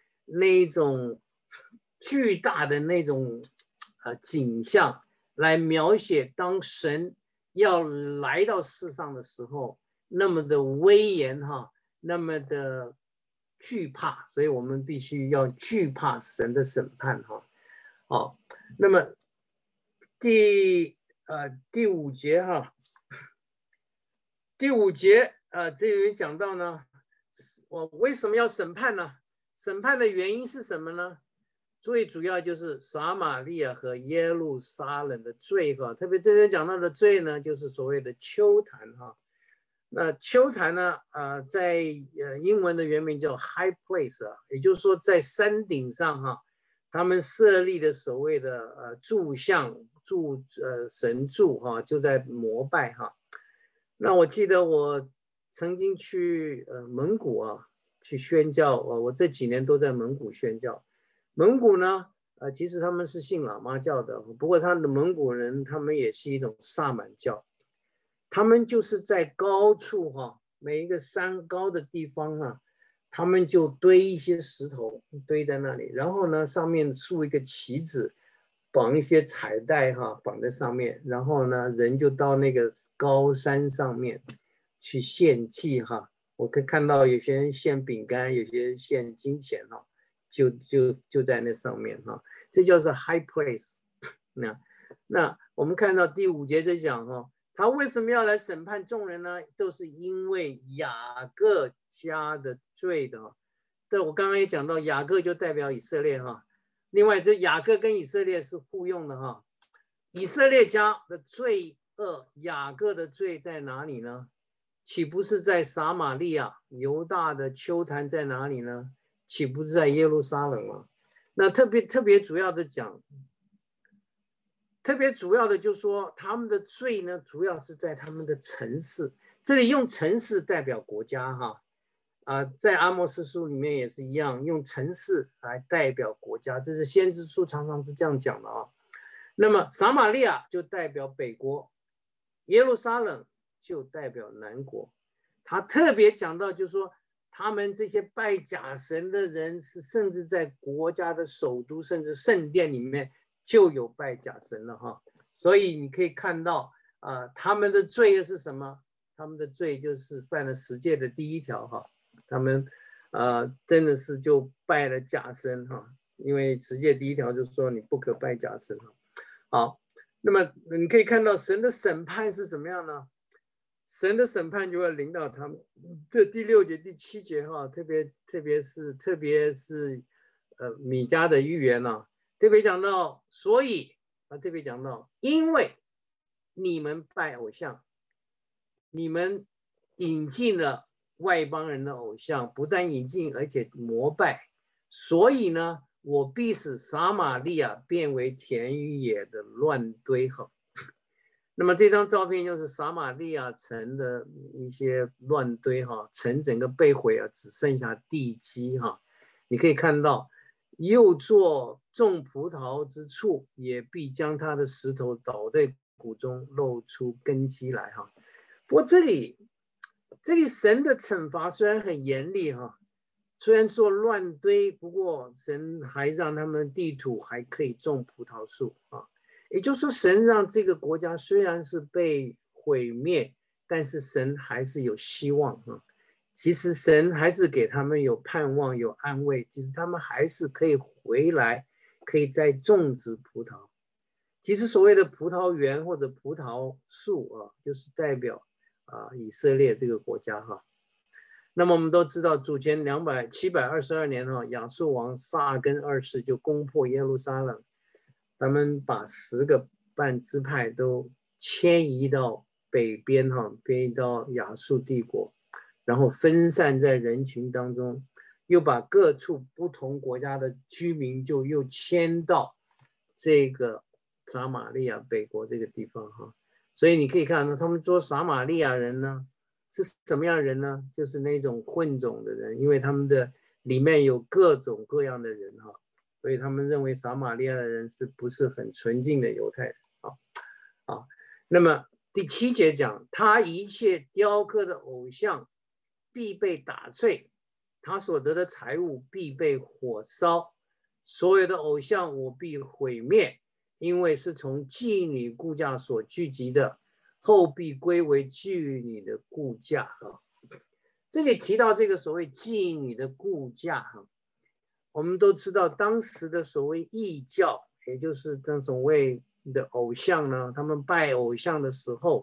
巨大的那种景象来描写当神要来到世上的时候那么的威严哈，那么的惧怕，所以我们必须要惧怕神的审判哈。好，那么第5节哈。第5节这里面讲到呢，我为什么要审判呢？审判的原因是什么呢？最主要就是撒玛利亚和耶路撒冷的罪哈，特别这边讲到的罪呢，就是所谓的丘坛哈。那丘坛呢，在英文的原名叫 high place 啊，也就是说在山顶上哈，他们设立的所谓的柱像神柱哈，就在膜拜哈。那我记得我曾经去蒙古啊去宣教，我这几年都在蒙古宣教。蒙古呢，其实他们是信喇嘛教的，不过他的蒙古人他们也是一种萨满教，他们就是在高处哈，每一个山高的地方啊，他们就堆一些石头堆在那里，然后呢上面竖一个旗子。绑一些彩带哈，绑在上面，然后呢，人就到那个高山上面去献祭哈。我可以看到有些人献饼干，有些人献金钱哈，就在那上面哈，这叫做 high place。那我们看到第5节在讲哈，他为什么要来审判众人呢？都是因为雅各家的罪的哈。对，我刚刚也讲到，雅各就代表以色列哈。另外，这雅各跟以色列是互用的哈。以色列家的罪恶，雅各的罪在哪里呢？岂不是在撒玛利亚？犹大的丘坛在哪里呢？岂不是在耶路撒冷吗？那特别主要的讲，特别主要的就是说，他们的罪呢，主要是在他们的城市。这里用城市代表国家哈。在阿摩司书里面也是一样，用城市来代表国家，这是先知书常常是这样讲的啊。那么撒玛利亚就代表北国，耶路撒冷就代表南国。他特别讲到，就是说他们这些拜假神的人，是甚至在国家的首都，甚至圣殿里面就有拜假神了哈。所以你可以看到他们的罪又是什么？他们的罪就是犯了10诫的第1条哈。他们真的是就拜了假神哈，因为10诫第1条就说你不可拜假神哈。好，那么你可以看到神的审判是怎么样呢？ 神的审判就会临到他们。这第6节、第7节哈，特别是米迦的预言啊，特别讲到，所以特别讲到，因为你们拜偶像，你们引进了外邦人的偶像，不但引进，而且膜拜，所以呢，我必使撒玛利亚变为田与野的乱堆哈。那么这张照片就是撒玛利亚城的一些乱堆哈，城整个被毁啊，只剩下地基哈。你可以看到，又作种葡萄之处，也必将他的石头倒在谷中，露出根基来哈。不过这里神的惩罚虽然很严厉哈，虽然做乱堆，不过神还让他们地土还可以种葡萄树啊。也就是说，神让这个国家虽然是被毁灭，但是神还是有希望啊。其实神还是给他们有盼望、有安慰，其实他们还是可以回来，可以再种植葡萄。其实所谓的葡萄园或者葡萄树啊，就是代表以色列这个国家哈。那么我们都知道，主前722年哈，亚述王撒根2世就攻破耶路撒冷。他们把10个半支派都迁移到北边哈，迁移到亚述帝国，然后分散在人群当中，又把各处不同国家的居民就又迁到这个撒玛利亚北国这个地方哈。所以你可以看到，他们说撒玛利亚人呢是什么样的人呢？就是那种混种的人，因为他们的里面有各种各样的人哈。所以他们认为撒玛利亚的人是不是很纯净的犹太人啊？那么第7节讲，他一切雕刻的偶像必被打碎，他所得的财物必被火烧，所有的偶像我必毁灭，因为是从妓女雇价所聚集的，后必归为妓女的雇价啊。这里提到这个所谓妓女的雇价哈。我们都知道，当时的所谓异教，也就是那所谓的偶像呢，他们拜偶像的时候，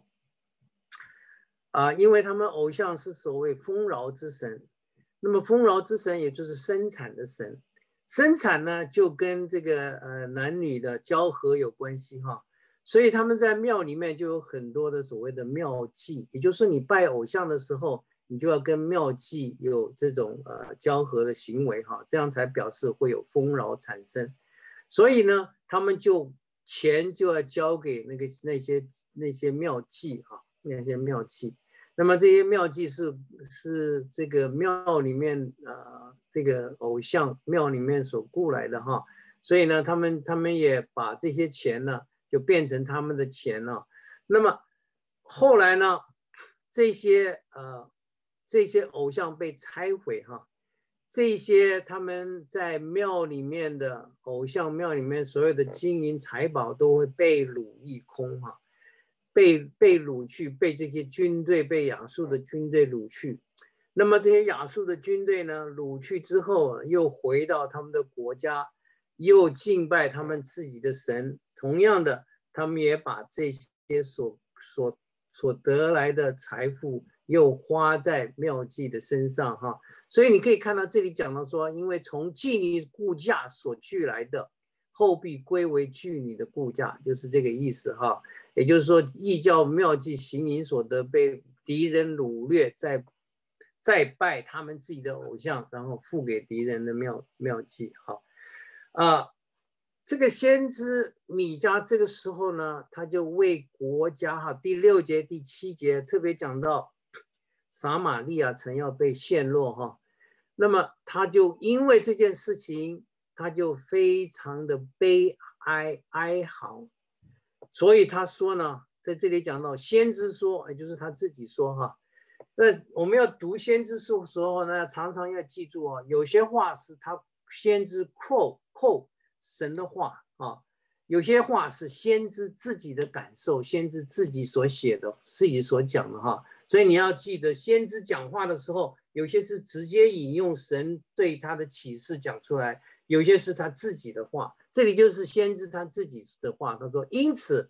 因为他们偶像是所谓丰饶之神，那么丰饶之神也就是生产的神，生产呢就跟这个男女的交合有关系哈，所以他们在庙里面就有很多的所谓的庙祭，也就是你拜偶像的时候。你就要跟庙祭有这种交合的行为哈，这样才表示会有丰饶产生。所以呢，他们钱就要交给那些庙祭哈，那些庙祭。那么这些庙祭是这个庙里面这个偶像庙里面所雇来的哈，所以呢，他们也把这些钱呢就变成他们的钱了。那么后来呢，这些偶像被拆毁哈，这些他们在庙里面的偶像庙里面所有的金银财宝都会被掳一空哈，被掳去，被这些军队被亚述的军队掳去。那么这些亚述的军队呢，掳去之后又回到他们的国家，又敬拜他们自己的神。同样的，他们也把这些所得来的财富又花在庙妓的身上哈，所以你可以看到这里讲到说，因为从妓女雇价所聚来的，后必归为妓女的雇价，就是这个意思哈。也就是说，异教庙妓行淫所得被敌人掳掠，再拜他们自己的偶像，然后付给敌人的庙妓哈这个先知米迦这个时候呢，他就为国家哈，第6节、第7节特别讲到撒玛利亚城要被陷落哈，那么他就因为这件事情，他就非常的悲哀嚎，所以他说呢，在这里讲到先知说，也就是他自己说哈。那我们要读先知书的时候呢，常常要记住有些话是他先知quote神的话有些话是先知自己的感受，先知自己所写的，自己所讲的哈。所以你要记得，先知讲话的时候，有些是直接引用神对他的启示讲出来，有些是他自己的话。这里就是先知他自己的话，他说：“因此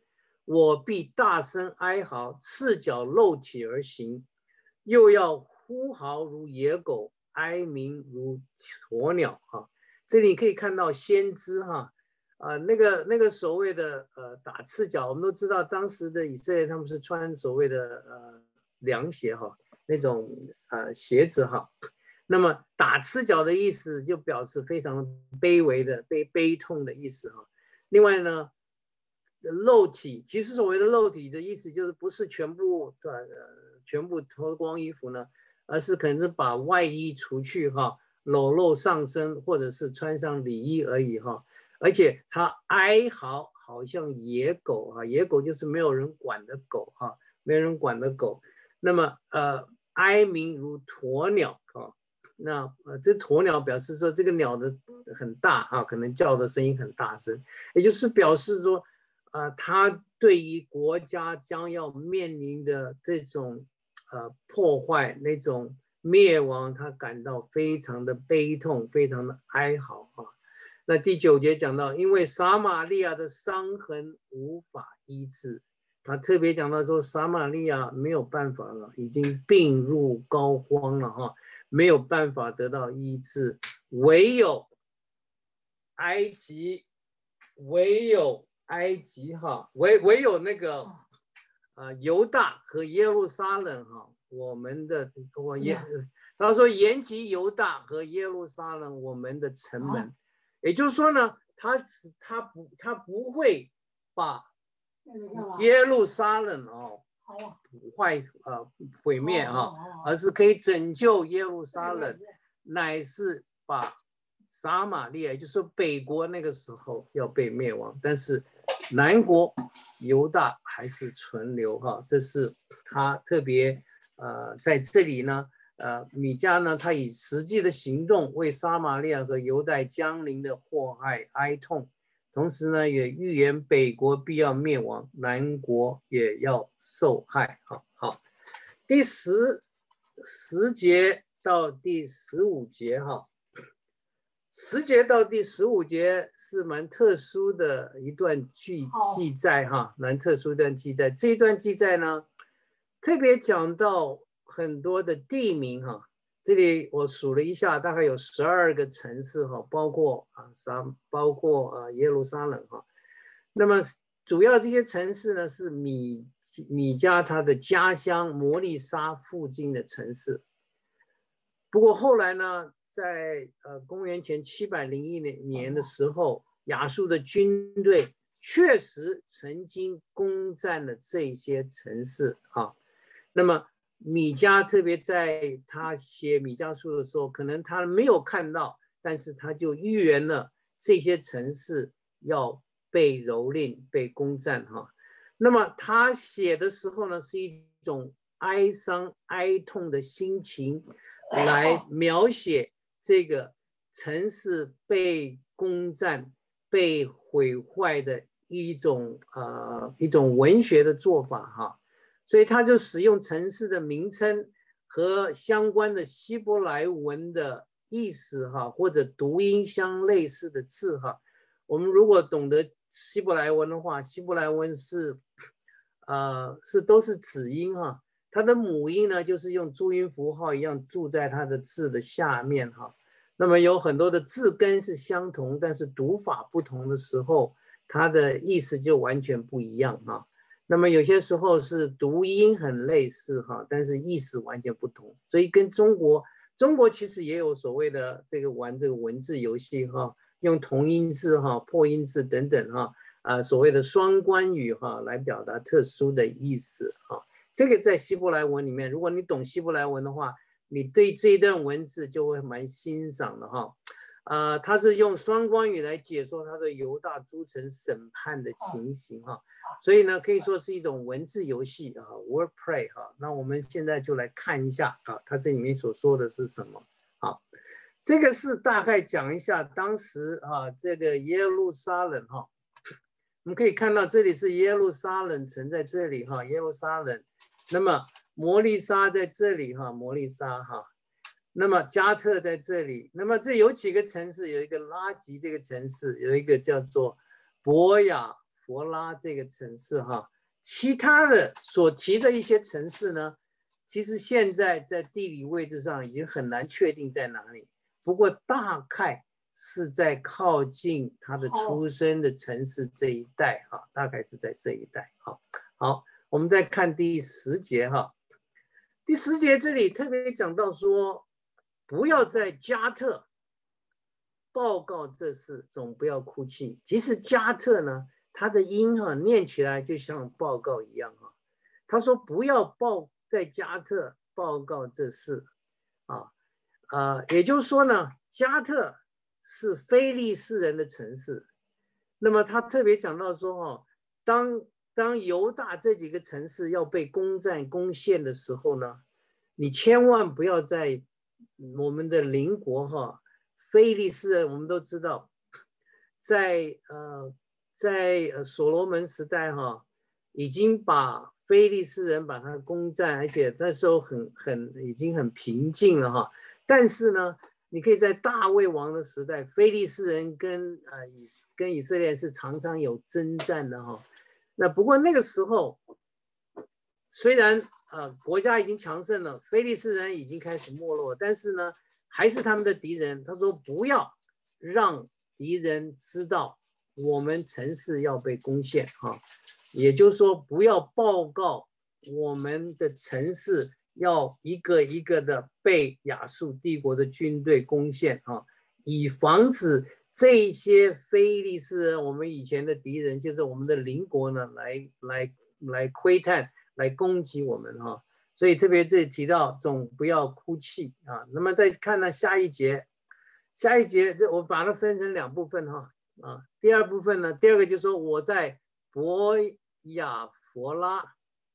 我必大声哀嚎，赤脚露体而行，又要呼号如野狗，哀鸣如鸵鸟啊。这里可以看到先知哈。那个所谓的打赤脚，我们都知道当时的以色列他们是穿所谓的凉鞋哈，那种鞋子哈。那么打赤脚的意思就表示非常卑微的悲痛的意思哈。另外呢，露体其实所谓的露体的意思就是不是全部脱光衣服呢，而是可能是把外衣除去哈，裸露上身或者是穿上里衣而已哈。而且他哀嚎，好像野狗啊，野狗就是没有人管的狗哈，没有人管的狗。那么哀鸣如鸵鸟啊，那这鸵鸟表示说这个鸟的很大啊，可能叫的声音很大声，也就是表示说，他对于国家将要面临的这种破坏、那种灭亡，他感到非常的悲痛，非常的哀嚎啊。那第9节讲到，因为撒玛利亚的伤痕无法医治，他特别讲到说，撒玛利亚没有办法了，已经病入膏肓了哈，没有办法得到医治，唯有埃及哈，唯有那个犹大和耶路撒冷哈，他说延吉犹大和耶路撒冷我们的城门。也就是说呢，他不会把耶路撒冷毁灭啊，而是可以拯救耶路撒冷，乃是把撒玛利亚，也就是说北国那个时候要被灭亡，但是南国犹大还是存留哈，这是他特别在这里呢。米迦呢，他以实际的行动为撒玛利亚和犹大将临的祸害哀痛，同时呢，也预言北国必要灭亡，南国也要受害。好，第10节到第15节哈，10节到第15节是蛮特殊的一段记载哈，蛮特殊的一段记载。这一段记载呢，特别讲到很多的地名哈，这里我数了一下，大概有12个城市哈，包括耶路撒冷哈。那么主要这些城市呢是米迦他的家乡摩利沙附近的城市。不过后来呢，在公元前701年的时候，亚述的军队确实曾经攻占了这些城市哈。那么米迦特别在他写米迦书的时候，可能他没有看到，但是他就预言了这些城市要被蹂躏、被攻占哈。那么他写的时候呢，是一种哀伤、哀痛的心情，来描写这个城市被攻占、被毁坏的一种文学的做法哈。所以他就使用城市的名称和相关的希伯来文的意思哈，或者读音相类似的字哈。我们如果懂得希伯来文的话，希伯来文都是子音哈，它的母音呢就是用注音符号一样注在它的字的下面哈。那么有很多的字根是相同，但是读法不同的时候，它的意思就完全不一样哈。那么有些时候是读音很类似哈，但是意思完全不同，所以跟中国其实也有所谓的玩这个文字游戏哈，用同音字哈、破音字等等哈，所谓的双关语哈来表达特殊的意思哈。这个在希伯来文里面，如果你懂希伯来文的话，你对这一段文字就会蛮欣赏的哈。他是用双关语来解说他的犹大诸城审判的情形哈。所以呢，可以说是一种文字游戏啊 ，wordplay 哈。那我们现在就来看一下啊，它这里面所说的是什么？好，这个是大概讲一下当时这个耶路撒冷哈。我们可以看到这里是耶路撒冷城在这里哈，耶路撒冷。那么摩利沙在这里哈，摩利沙哈。那么加特在这里。那么这有几个城市？有一个拉吉这个城市，有一个叫做博雅佛拉这个城市哈， 其他的所提的一些城市呢，其实现在在地理位置上已经很难确定在哪里。不过大概是在靠近他的出生的城市这一带哈，大概是在这一带。好，我们再看第10节哈。第10节这里特别讲到说，不要在加特报告这事，总不要哭泣。其实加特呢，它的音念起来就像报告一样哈。他说不要在加特报告这事也就是说呢，加特是非利士人的城市。那么他特别讲到说当犹大这几个城市要被攻占攻陷的时候呢，你千万不要在我们的邻国非利士人，我们都知道，在所罗门时代已经把非利士人把它攻占，而且那时候已经很平静了但是呢，你可以在大卫王的时代，非利士人跟以色列是常常有征战的那不过那个时候，虽然国家已经强盛了，非利士人已经开始没落，但是呢，还是他们的敌人。他说不要让敌人知道我们城市要被攻陷也就是说不要报告我们的城市要一个一个的被亚述帝国的军队攻陷以防止这些非利士人，我们以前的敌人，就是我们的邻国呢，来窥探，来攻击我们所以特别这里提到总不要哭泣那么再看到下一节我把它分成2部分第二部分呢，第二个就是说我在伯亚佛拉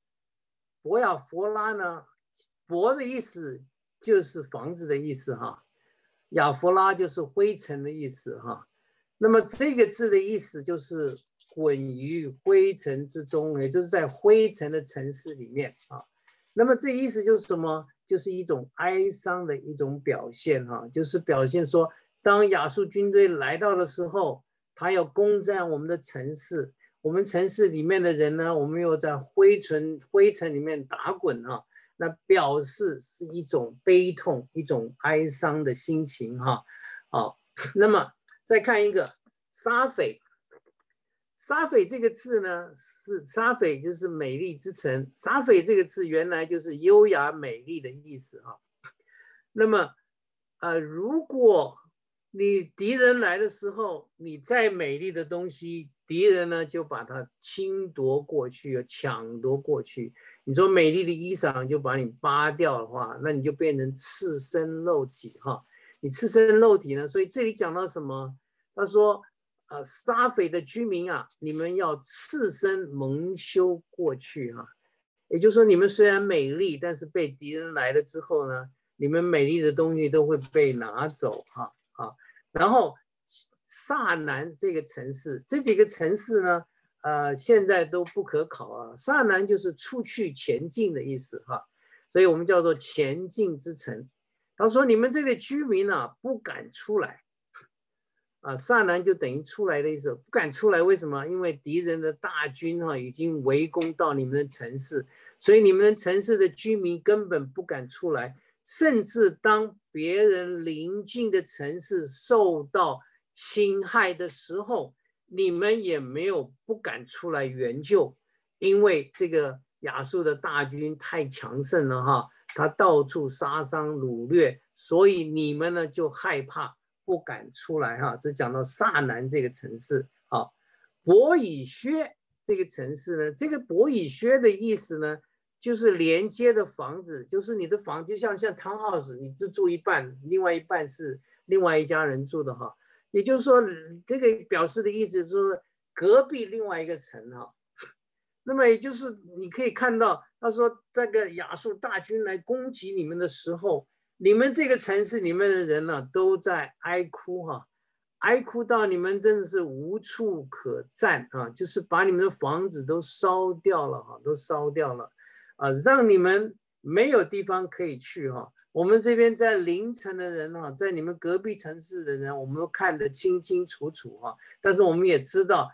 呢，伯的意思就是房子的意思亚佛拉就是灰尘的意思那么这个字的意思就是滚于灰尘之中，也就是在灰尘的城市里面那么这意思就是什么？就是一种哀伤的一种表现就是表现说，当亚述军队来到的时候，他要攻占我们的城市，我们城市里面的人呢，我们又在灰尘里面打滚那表示是一种悲痛、一种哀伤的心情那么再看一个沙斐这个字呢，是沙斐就是美丽之城。沙斐这个字原来就是优雅美丽的意思那么如果你敌人来的时候，你再美丽的东西，敌人呢就把它侵夺过去，抢夺过去。你说美丽的衣裳就把你扒掉的话，那你就变成赤身露体你赤身露体呢，所以这里讲到什么？他说沙斐的居民你们要赤身蒙羞过去也就是说，你们虽然美丽，但是被敌人来了之后呢，你们美丽的东西都会被拿走然后萨南这个城市，这几个城市呢，现在都不可考萨南就是出去前进的意思所以我们叫做前进之城。他说你们这个居民不敢出来萨南就等于出来的意思，不敢出来，为什么？因为敌人的大军已经围攻到你们的城市，所以你们城市的居民根本不敢出来。甚至当别人邻近的城市受到侵害的时候，你们也不敢出来援救，因为这个亚述的大军太强盛了他到处杀伤掳掠，所以你们呢就害怕，不敢出来这讲到萨南这个城市伯以薛这个城市呢，这个伯以薛的意思呢，就是连接的房子，就是你的房就像 townhouse， 你就住一半，另外一半是另外一家人住的也就是说，这个表示的意思就是隔壁另外一个城那么也就是你可以看到，他说这个亚述大军来攻击你们的时候，你们这个城市里面的人都在哀哭哀哭到你们真的是无处可站就是把你们的房子都烧掉了都烧掉了让你们没有地方可以去我们这边在邻城的人在你们隔壁城市的人，我们都看得清清楚楚但是我们也知道，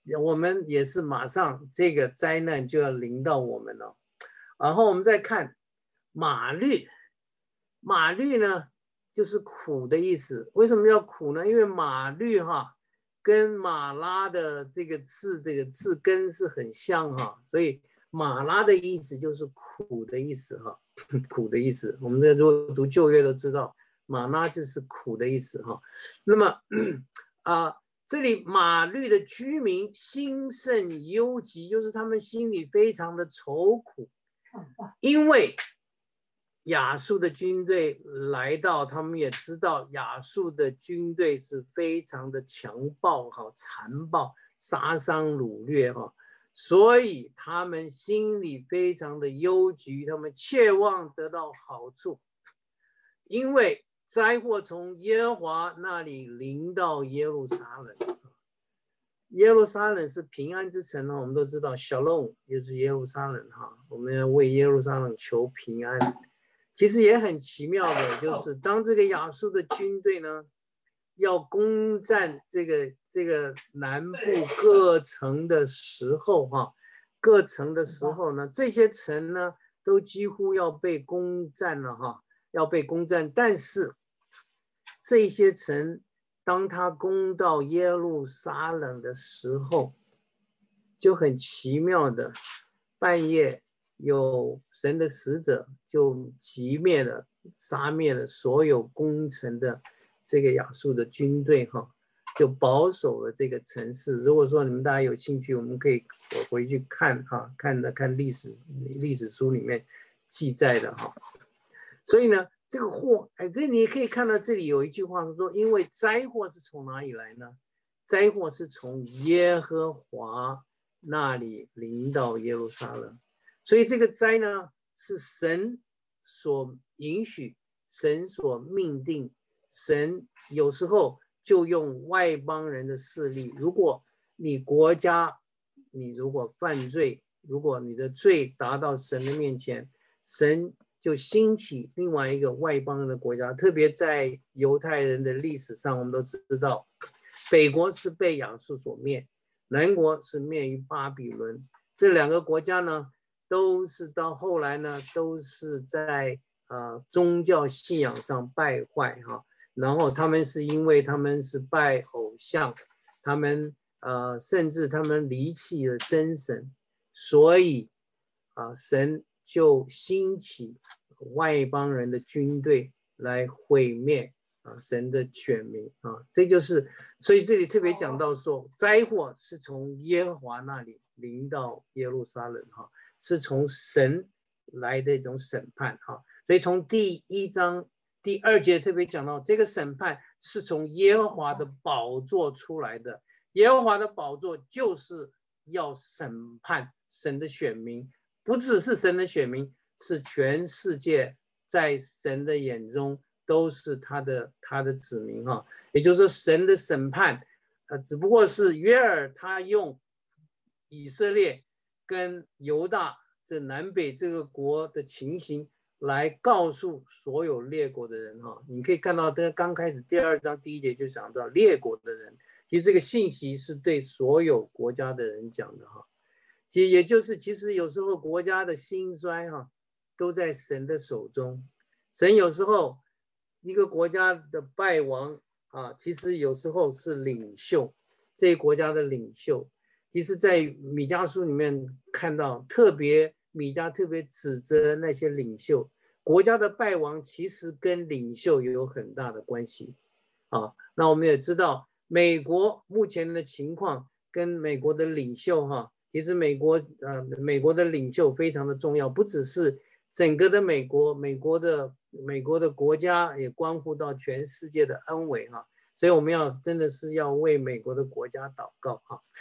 我们也是马上这个灾难就要临到我们了。然后我们再看马律，马律呢就是苦的意思。为什么叫苦呢？因为马律跟马拉的这个字根是很像所以马拉的意思就是苦的意思苦的意思。我们如果读旧约都知道，马拉就是苦的意思那么这里马律的居民心甚忧急，就是他们心里非常的愁苦，因为亚述的军队来到，他们也知道亚述的军队是非常的强暴残暴，杀伤掳掠所以他们心里非常的忧急，他们切望得到好处，因为灾祸从耶和华那里临到耶路撒冷。耶路撒冷是平安之城我们都知道 Shalom 就是耶路撒冷我们要为耶路撒冷求平安。其实也很奇妙的，就是当这个亚述的军队呢要攻占这个南部各城的时候呢，这些城呢都几乎要被攻占了要被攻占。但是这些城当他攻到耶路撒冷的时候，就很奇妙的，半夜有神的使者就杀灭了所有攻城的这个亚述的军队就保守了这个城市。如果说你们大家有兴趣，我们可以回去看看历史书里面记载的所以呢，这个祸这你也可以看到这里有一句话说，因为灾祸是从哪里来呢？灾祸是从耶和华那里临到耶路撒冷。所以这个灾呢是神所允许，神所命定，神有时候就用外邦人的势力。如果你国家你如果犯罪，如果你的罪达到神的面前，神就兴起另外一个外邦人的国家。特别在犹太人的历史上，我们都知道北国是被亚述所灭，南国是灭于巴比伦。这两个国家呢都是到后来呢都是在宗教信仰上败坏然后他们是因为他们是拜偶像，他们甚至他们离弃了真神，所以神就兴起外邦人的军队来毁灭神的选民这就是所以这里特别讲到说，灾祸是从耶和华那里临到耶路撒冷是从神来的一种审判所以从第1章第2节特别讲到，这个审判是从耶和华的宝座出来的。耶和华的宝座就是要审判神的选民，不只是神的选民，是全世界在神的眼中都是他的子民也就是说神的审判只不过是约珥他用以色列跟犹大这南北这个国的情形来告诉所有列国的人你可以看到刚开始第2章第1节就讲到列国的人，其实这个信息是对所有国家的人讲的其实也就是其实有时候国家的兴衰都在神的手中。神有时候一个国家的败亡其实有时候是领袖，这个国家的领袖。其实在米迦书里面看到米迦特别指责那些领袖，国家的败亡其实跟领袖有很大的关系那我们也知道美国目前的情况跟美国的领袖其实美国的领袖非常的重要，不只是整个的美国的国家，也关乎到全世界的安危所以我们真的是要为美国的国家祷告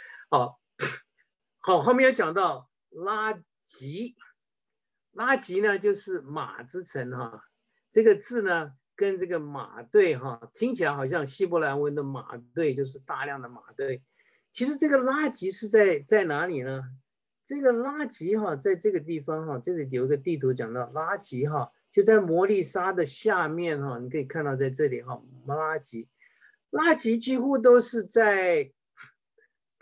好，后面有讲到拉吉呢就是马之城这个字呢跟这个马队听起来好像希伯来文的马队，就是大量的马队。其实这个拉吉是在哪里呢？这个拉吉在这个地方这里有一个地图讲到拉吉就在摩利沙的下面你可以看到在这里拉吉几乎都是在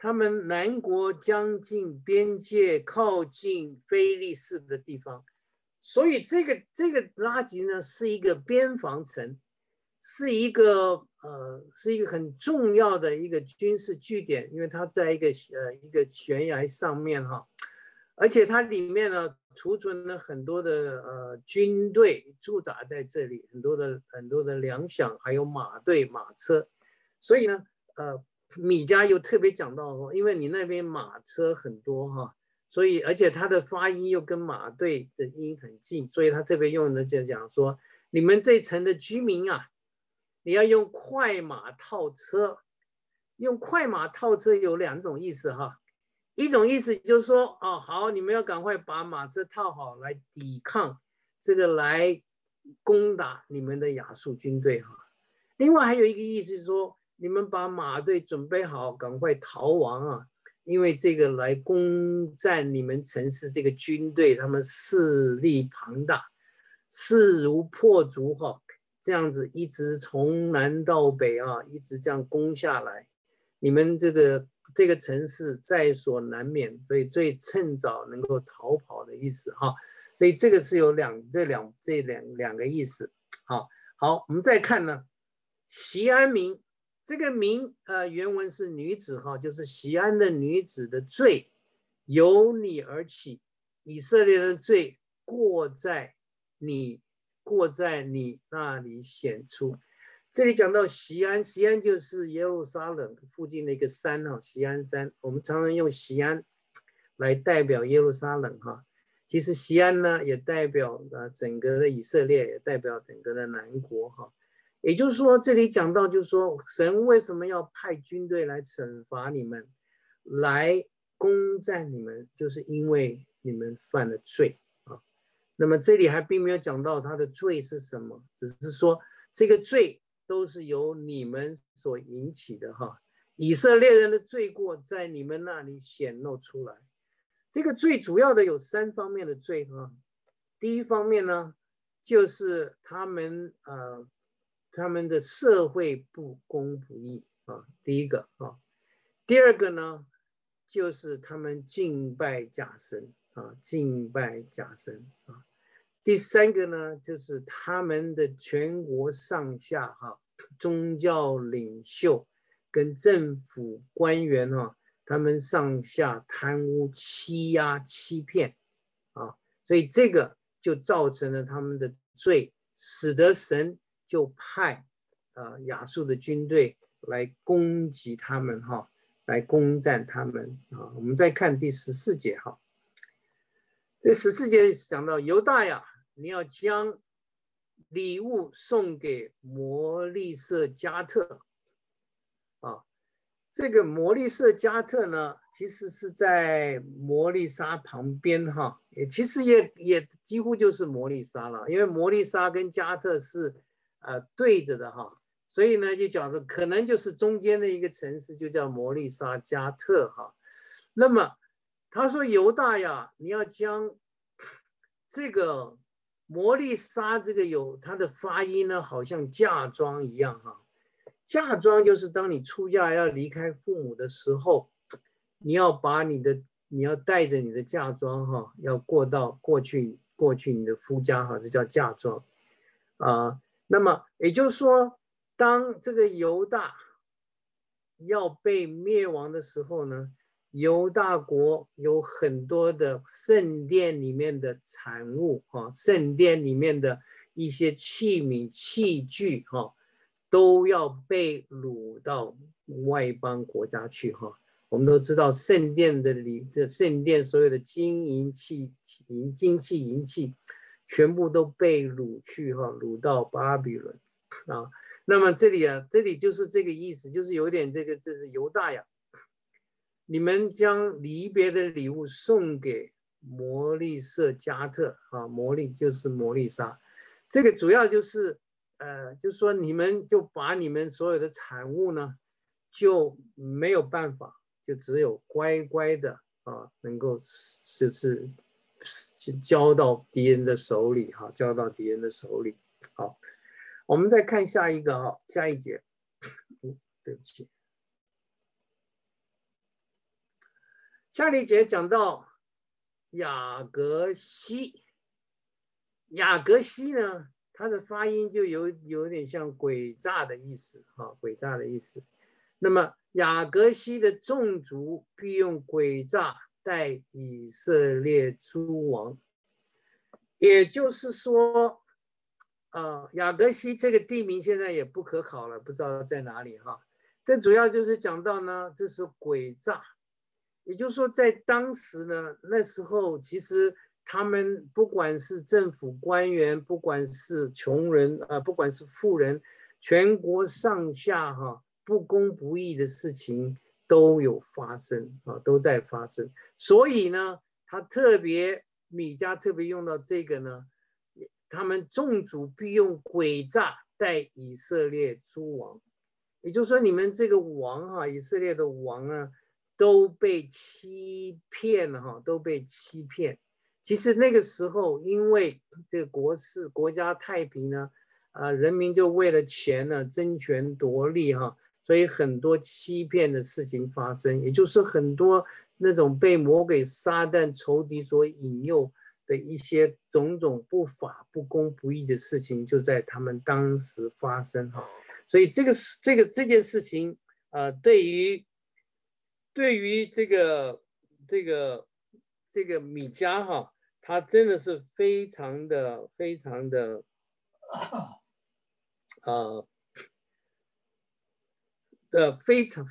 他们南国将近边界，靠近非利士的地方，所以这个拉吉呢是一个边防城，是一个很重要的一个军事据点，因为它在一个悬崖上面哈，而且它里面呢储存了很多的军队驻扎在这里，很多的粮饷，还有马队马车，所以呢米迦又特别讲到说，因为你那边马车很多哈，所以而且它的发音又跟马队的音很近，所以他特别用的就讲说，你们这城的居民啊，你要用快马套车。用快马套车有2种意思哈，一种意思就是说，哦好，你们要赶快把马车套好来抵抗这个来攻打你们的亚述军队哈。另外还有一个意思是说，你们把马队准备好，赶快逃亡啊！因为这个来攻占你们城市这个军队，他们势力庞大，势如破竹哈，这样子一直从南到北啊，一直这样攻下来，你们这个城市在所难免，所以最趁早能够逃跑的意思哈。所以这个是有两个意思。好，我们再看呢。席安民，这个民原文是女子哈，就是席安的女子的罪由你而起，以色列的罪过在你那里显出。这里讲到席安，席安就是耶路撒冷附近的一个山哈，席安山。我们常常用席安来代表耶路撒冷哈，其实席安呢也代表整个的以色列，也代表整个的南国哈。也就是说，这里讲到，就是说，神为什么要派军队来惩罚你们，来攻占你们，就是因为你们犯了罪啊。那么这里还并没有讲到他的罪是什么，只是说这个罪都是由你们所引起的哈。以色列人的罪过在你们那里显露出来。这个罪主要的有3方面的罪哈。第一方面呢，就是他们的社会不公不义啊，第一个啊。第二个呢，就是他们敬拜假神啊，敬拜假神啊。第3个呢，就是他们的全国上下哈，宗教领袖跟政府官员哈，他们上下贪污、欺压、欺骗啊，所以这个就造成了他们的罪，使得神就派亚述的军队来攻击他们哈，来攻占他们啊。我们再看第14节哈，这14节讲到犹大呀，你要将礼物送给摩利色加特啊。这个摩利色加特呢，其实是在摩利沙旁边哈，其实也几乎就是摩利沙了，因为摩利沙跟加特是对着的哈，所以呢就讲的可能就是中间的一个城市就叫摩利沙加特哈。那么他说犹大呀，你要将这个摩利沙这个有它的发音呢，好像嫁妆一样哈。嫁妆就是当你出嫁要离开父母的时候，你要带着你的嫁妆哈，要过去你的夫家哈，这叫嫁妆啊。那么也就是说，当这个犹大要被灭亡的时候呢，犹大国有很多的圣殿里面的产物哈，圣殿里面的一些器皿器具哈，都要被掳到外邦国家去哈。我们都知道圣殿圣殿所有的金银器、银器，全部都被掳去哈，掳到巴比伦啊。那么这里就是这个意思，就是有点这是犹大呀，你们将离别的礼物送给摩利色加特啊，摩利就是摩利沙，这个主要就是就是说你们就把你们所有的产物呢就没有办法，就只有乖乖的啊，能够就是交到敌人的手里哈，交到敌人的手里。好，我们再看下一个哈，下一节。对不起。 下里节讲到雅各西，雅各西呢，它的发音就有点像诡诈的意思哈，诡诈的意思。那么雅各西的众族必用诡诈待以色列诸王，也就是说，雅各西这个地名现在也不可考了，不知道在哪里哈。这主要就是讲到呢，这是诡诈，也就是说，在当时呢，那时候其实他们不管是政府官员，不管是穷人不管是富人，全国上下哈不公不义的事情都有发生啊，都在发生。所以呢，他米迦特别用到这个呢，他们众族必用诡诈待以色列诸王，也就是说，你们这个王哈，以色列的王呢，都被欺骗了哈，都被欺骗。其实那个时候，因为这个国家太平呢，人民就为了钱呢争权夺利哈，所以很多欺骗的事情发生，也就是很多那种被魔鬼撒旦仇敌所引诱的一些种种不法不公不义的事情，就在他们当时发生哈。所以这件事情对于这个米迦哈，他真的是非常的非常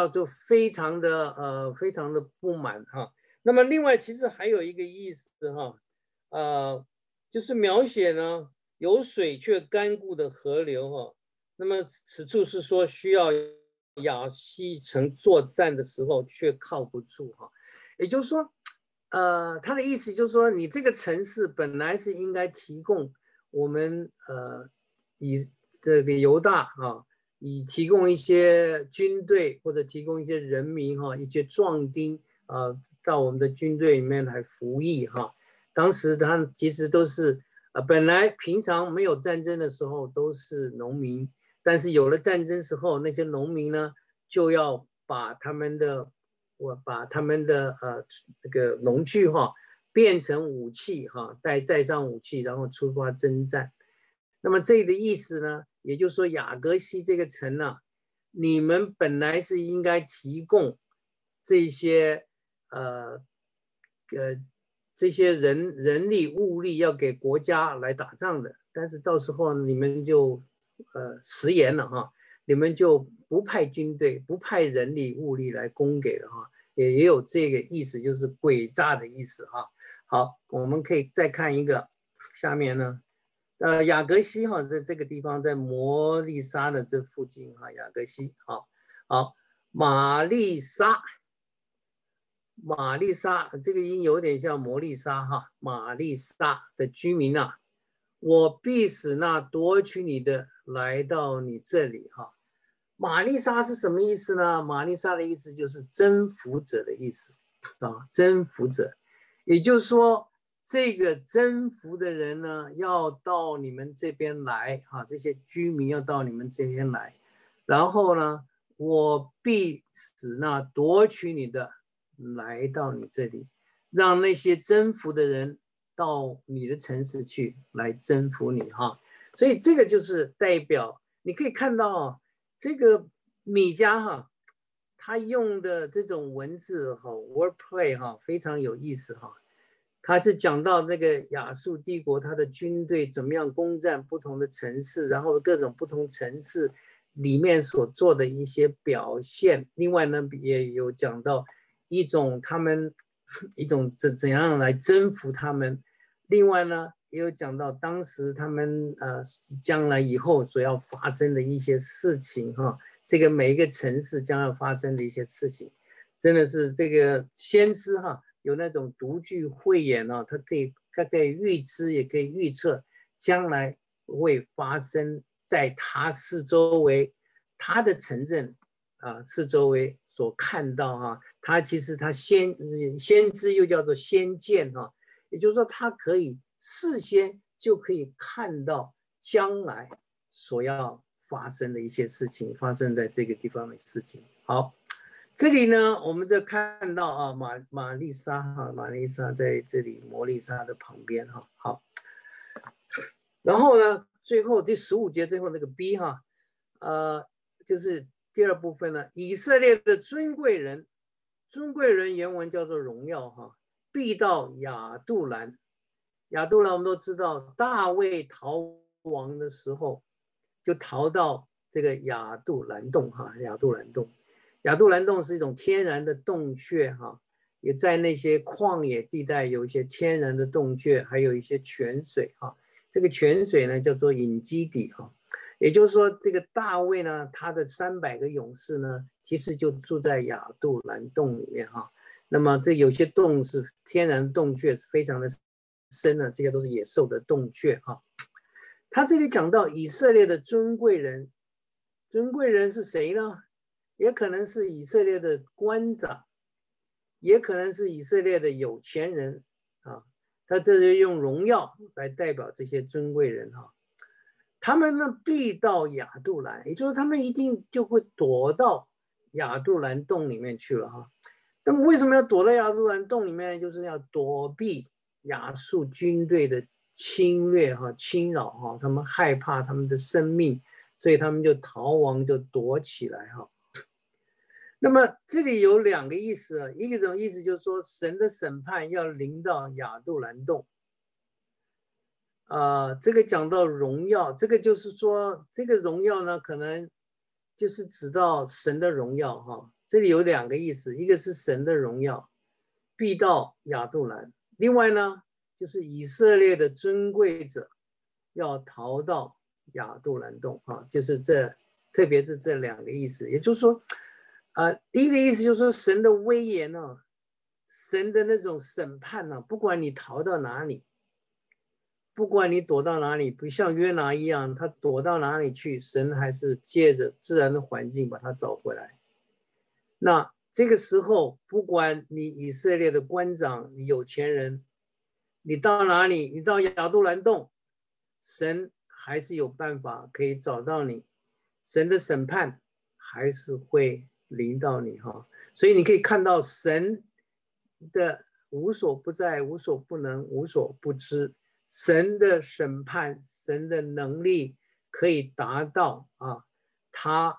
非常的不满哈。那么另外其实还有一个意思哈，就是描写呢有水却干固的河流哈。那么此处是说需要亚西城作战的时候却靠不住哈，也就是说，他的意思就是说，你这个城市本来是应该提供我们以这个犹大啊，以提供一些军队或者提供一些人民哈，一些壮丁到我们的军队里面来服役哈。当时他其实都是本来平常没有战争的时候都是农民。但是有了战争时候，那些农民呢，就要把他们的这个农具哈变成武器哈，带上武器，然后出发征战。那么这里的意思呢，也就是说雅各西这个城呢，你们本来是应该提供这些这些人力物力要给国家来打仗的，但是到时候你们就食言了哈，你们就不派军队，不派人力物力来供给了哈，也有这个意思，就是诡诈的意思哈。好，我们可以再看一个，下面呢，雅各西哈，在这个地方，在摩利沙的这附近哈，雅各西好，玛丽莎这个音有点像魔丽莎哈，玛丽莎的居民啊，我必使那夺取你的来到你这里哈。玛丽莎是什么意思呢？玛丽莎的意思就是征服者的意思啊，征服者，也就是说，这个征服的人呢，要到你们这边来啊，这些居民要到你们这边来，然后呢，我必使那夺取你的来到你这里，让那些征服的人到你的城市去来征服你哈。所以这个就是代表，你可以看到这个米迦哈，他用的这种文字哈 ，wordplay 哈，非常有意思哈。他是讲到那个亚述帝国，他的军队怎么样攻占不同的城市，然后各种不同城市里面所做的一些表现。另外呢，也有讲到他们怎样来征服他们。另外呢，也有讲到当时他们将来以后所要发生的一些事情哈，这个每一个城市将要发生的一些事情，真的是这个先知哈，有那种独具慧眼啊，他可以预知，也可以预测将来会发生在他四周围，他的城镇四周围所看到哈，他其实他先知又叫做先见哈。也就是说，他可以事先就可以看到将来所要发生的一些事情，发生在这个地方的事情。好， 这里呢，我们就看到啊，玛丽莎哈，玛丽莎在这里，摩丽莎的旁边哈。好，然后呢，最后第15节最后那个 B 哈，就是第2部分呢，以色列的尊贵人，尊贵人原文叫做荣耀哈，必到亚杜兰。亚杜兰我们都知道，大卫逃亡的时候，就逃到这个亚杜兰洞哈，亚杜兰洞。亚杜兰洞是一种天然的洞穴哈，也在那些旷野地带有一些天然的洞穴，还有一些泉水哈。这个泉水呢叫做隐基底哈，也就是说这个大卫呢，他的300个勇士呢，其实就住在亚杜兰洞里面哈。那么这有些洞是天然洞穴，是非常的深的，这些都是野兽的洞穴哈。他这里讲到以色列的尊贵人，尊贵人是谁呢？也可能是以色列的官长，也可能是以色列的有钱人啊。他这里用荣耀来代表这些尊贵人哈。他们呢必到亚杜兰，也就是他们一定就会躲到亚杜兰洞里面去了哈。那么为什么要躲到亚杜兰洞里面？就是要躲避亚述军队的侵略哈、侵扰哈，他们害怕他们的生命，所以他们就逃亡，就躲起来哈。那么这里有2个意思啊，一种意思就是说神的审判要临到亚杜兰洞，这个讲到荣耀，这个就是说这个荣耀呢，可能就是指到神的荣耀哈。这里有2个意思，一个是神的荣耀必到亚杜兰，另外呢就是以色列的尊贵者要逃到亚杜兰洞哈，就是特别是这2个意思，也就是说。第一个意思就是说，神的威严呢，神的那种审判呢，不管你逃到哪里，不管你躲到哪里，不像约拿一样，他躲到哪里去，神还是借着自然的环境把他找回来。那这个时候，不管你以色列的官长、你有钱人，你到哪里，你到亚杜兰洞，神还是有办法可以找到你，神的审判还是会临到你哈。所以你可以看到神的无所不在、无所不能、无所不知，神的审判、神的能力可以达到他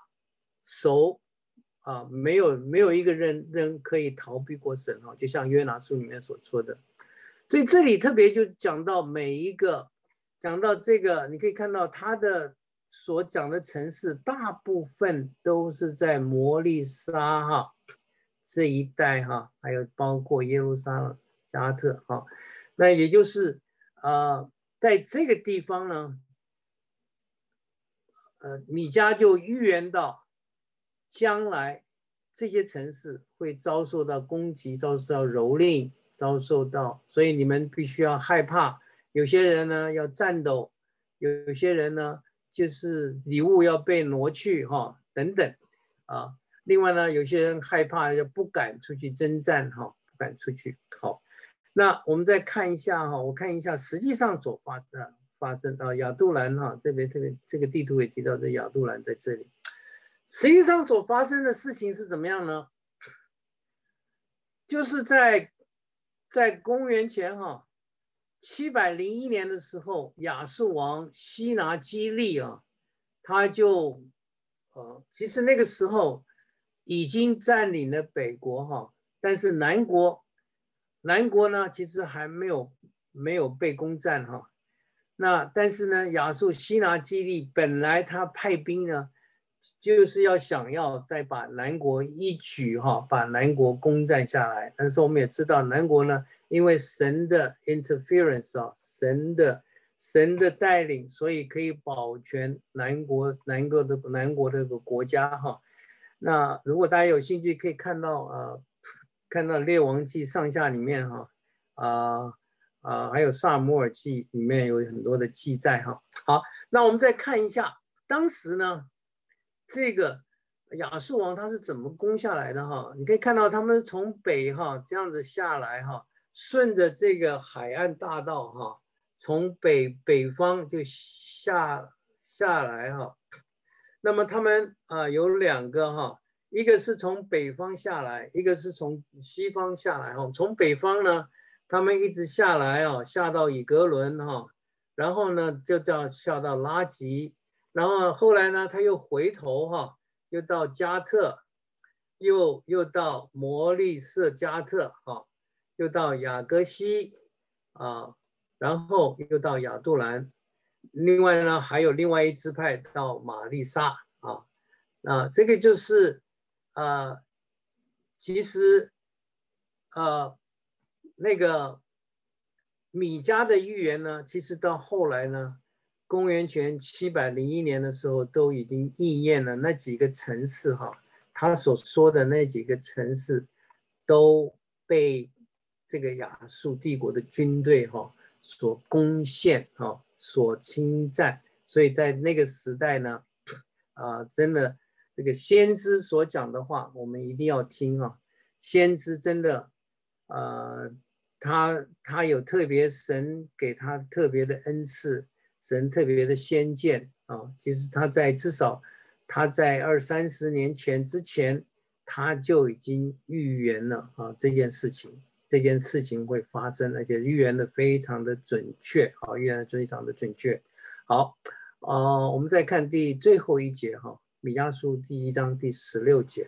没有一个人可以逃避过神哈，就像约拿书里面所说的。所以这里特别就讲到讲到这个，你可以看到他的所讲的城市大部分都是在摩利沙哈这一带哈，还有包括耶路撒冷、加特哈，那也就是在这个地方呢，米迦就预言到将来这些城市会遭受到攻击，遭受到蹂躏，遭受到，所以你们必须要害怕。有些人呢要战斗，有些人呢就是礼物要被挪去哈，等等啊。另外呢，有些人害怕，就不敢出去征战哈，不敢出去。好，那我们再看一下哈，我看一下实际上所发生亚杜兰哈，这边特别这个地图也提到这亚杜兰在这里，实际上所发生的事情是怎么样呢？就是在公元前701年的时候，亚述王西拿基立他就其实那个时候已经占领了北国但是南国呢其实还没有被攻占那但是呢，亚述西拿基立本来他派兵呢，就是想要再把南国一举把南国攻占下来。但是我们也知道，南国呢，因为神的 interference 神的带领，所以可以保全南国这个国家那如果大家有兴趣，可以看到列王纪上下里面还有萨摩尔记里面有很多的记载好，那我们再看一下当时呢，这个亚述王他是怎么攻下来的你可以看到他们从北这样子下来顺着这个海岸大道从北方就下来那么他们有2个一个是从北方下来，一个是从西方下来哈。从北方呢，他们一直下来哦，下到以格伦哈，然后呢就下到拉吉，然后后来呢他又回头哈，又到加特，又到摩利瑟加特哈，又到雅各西啊，然后又到亚杜兰。另外呢，还有另外一支派到玛丽莎啊，这个就是其实那个米迦的预言呢，其实到后来呢，公元前701年的时候都已经应验了，那几个城市哈，他所说的那几个城市都被这个亚述帝国的军队哈所攻陷哈，所侵占，所以在那个时代呢，真的这个先知所讲的话，我们一定要听啊。先知真的，他有特别神给他特别的恩赐，神特别的先见啊。其实至少他在20-30年前之前，他就已经预言了啊这件事情会发生，而且预言的非常的准确啊，预言的非常的准确。好，我们再看最后一节哈，米迦书第1章第16节。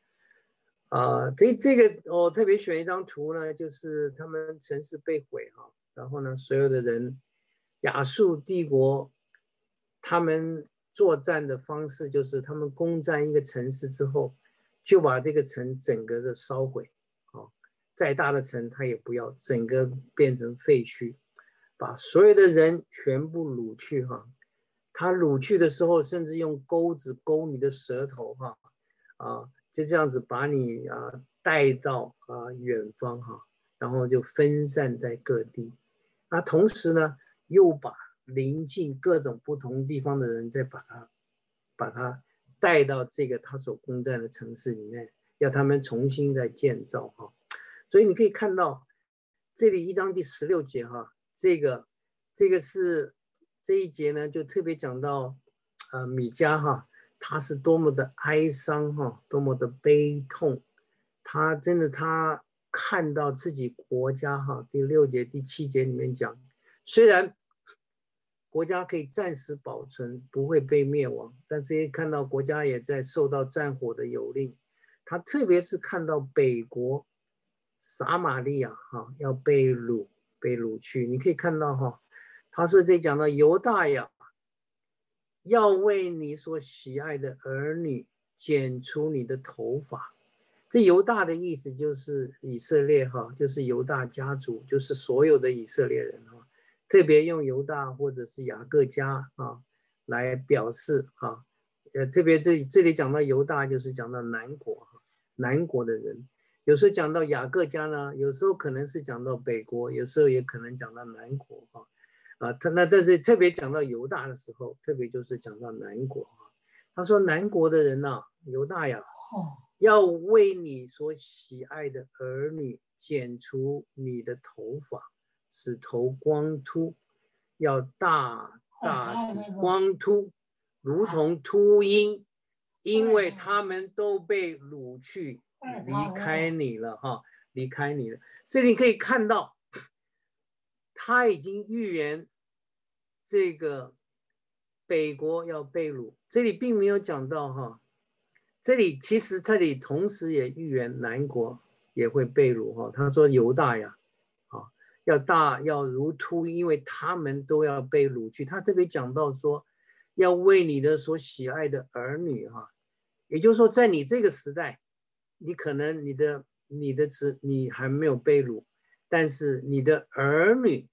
这个我特别选一张图呢，就是他们城市被毁哈，然后呢，所有的人，亚述帝国，他们作战的方式就是他们攻占一个城市之后，就把这个城整个的烧毁，再大的城他也不要，整个变成废墟，把所有的人全部掳去哈。他掳去的时候，甚至用钩子勾你的舌头哈，就这样子把你带到远方哈，然后就分散在各地。那同时呢，又把邻近各种不同地方的人再把他带到这个他所攻占的城市里面，要他们重新再建造哈。所以你可以看到这里1章第16节哈，这个是这一节呢，就特别讲到米迦哈。他是多么的哀伤哈，多么的悲痛，他真的他看到自己国家哈，第6节、第7节里面讲，虽然国家可以暂时保存，不会被灭亡，但是也看到国家也在受到战火的蹂躏。他特别是看到北国撒玛利亚哈要被掳去，你可以看到哈，他说这讲到犹大呀。要为你所喜爱的儿女剪除你的头发，这犹大的意思就是以色列哈，就是犹大家族，就是所有的以色列人哈，特别用犹大或者是雅各家来表示哈，特别这里讲到犹大就是讲到南国哈，南国的人，有时候讲到雅各家呢，有时候可能是讲到北国，有时候也可能讲到南国哈。但是特别讲到犹大的时候，特别就是讲到南国他说南国的人犹大呀，要为你所喜爱的儿女剪除你的头发，使头光秃，要大大的光秃，如同秃鹰，因为他们都被掳去，离开你了哈，离开你了。这里可以看到，他已经预言这个北国要被掳，这里并没有讲到哈，这里其实这里同时也预言南国也会被掳哈。他说犹大呀，要如秃，因为他们都要被掳去。他这边讲到说，要为你的所喜爱的儿女哈，也就是说，在你这个时代，你可能你还没有被掳，但是你的儿女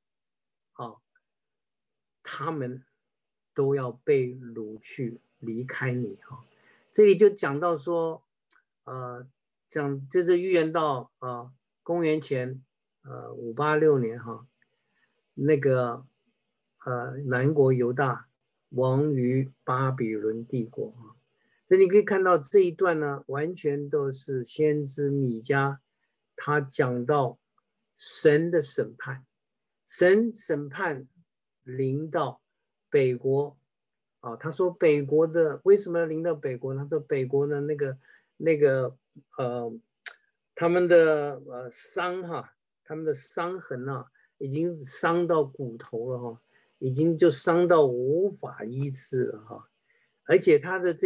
他们都要被掳去离开你哈。这里就讲到说，这是预言到公元前586年哈，那个南国犹大亡于巴比伦帝国哈。所以你可以看到这一段呢，完全都是先知米迦他讲到神的审判，神审判临到北国他说北国的为什么要临到北国呢？他说北国的那个那个他们的伤哈，他们的伤痕啊，已经伤到骨头了哈，已经就伤到无法医治了哈。而且他的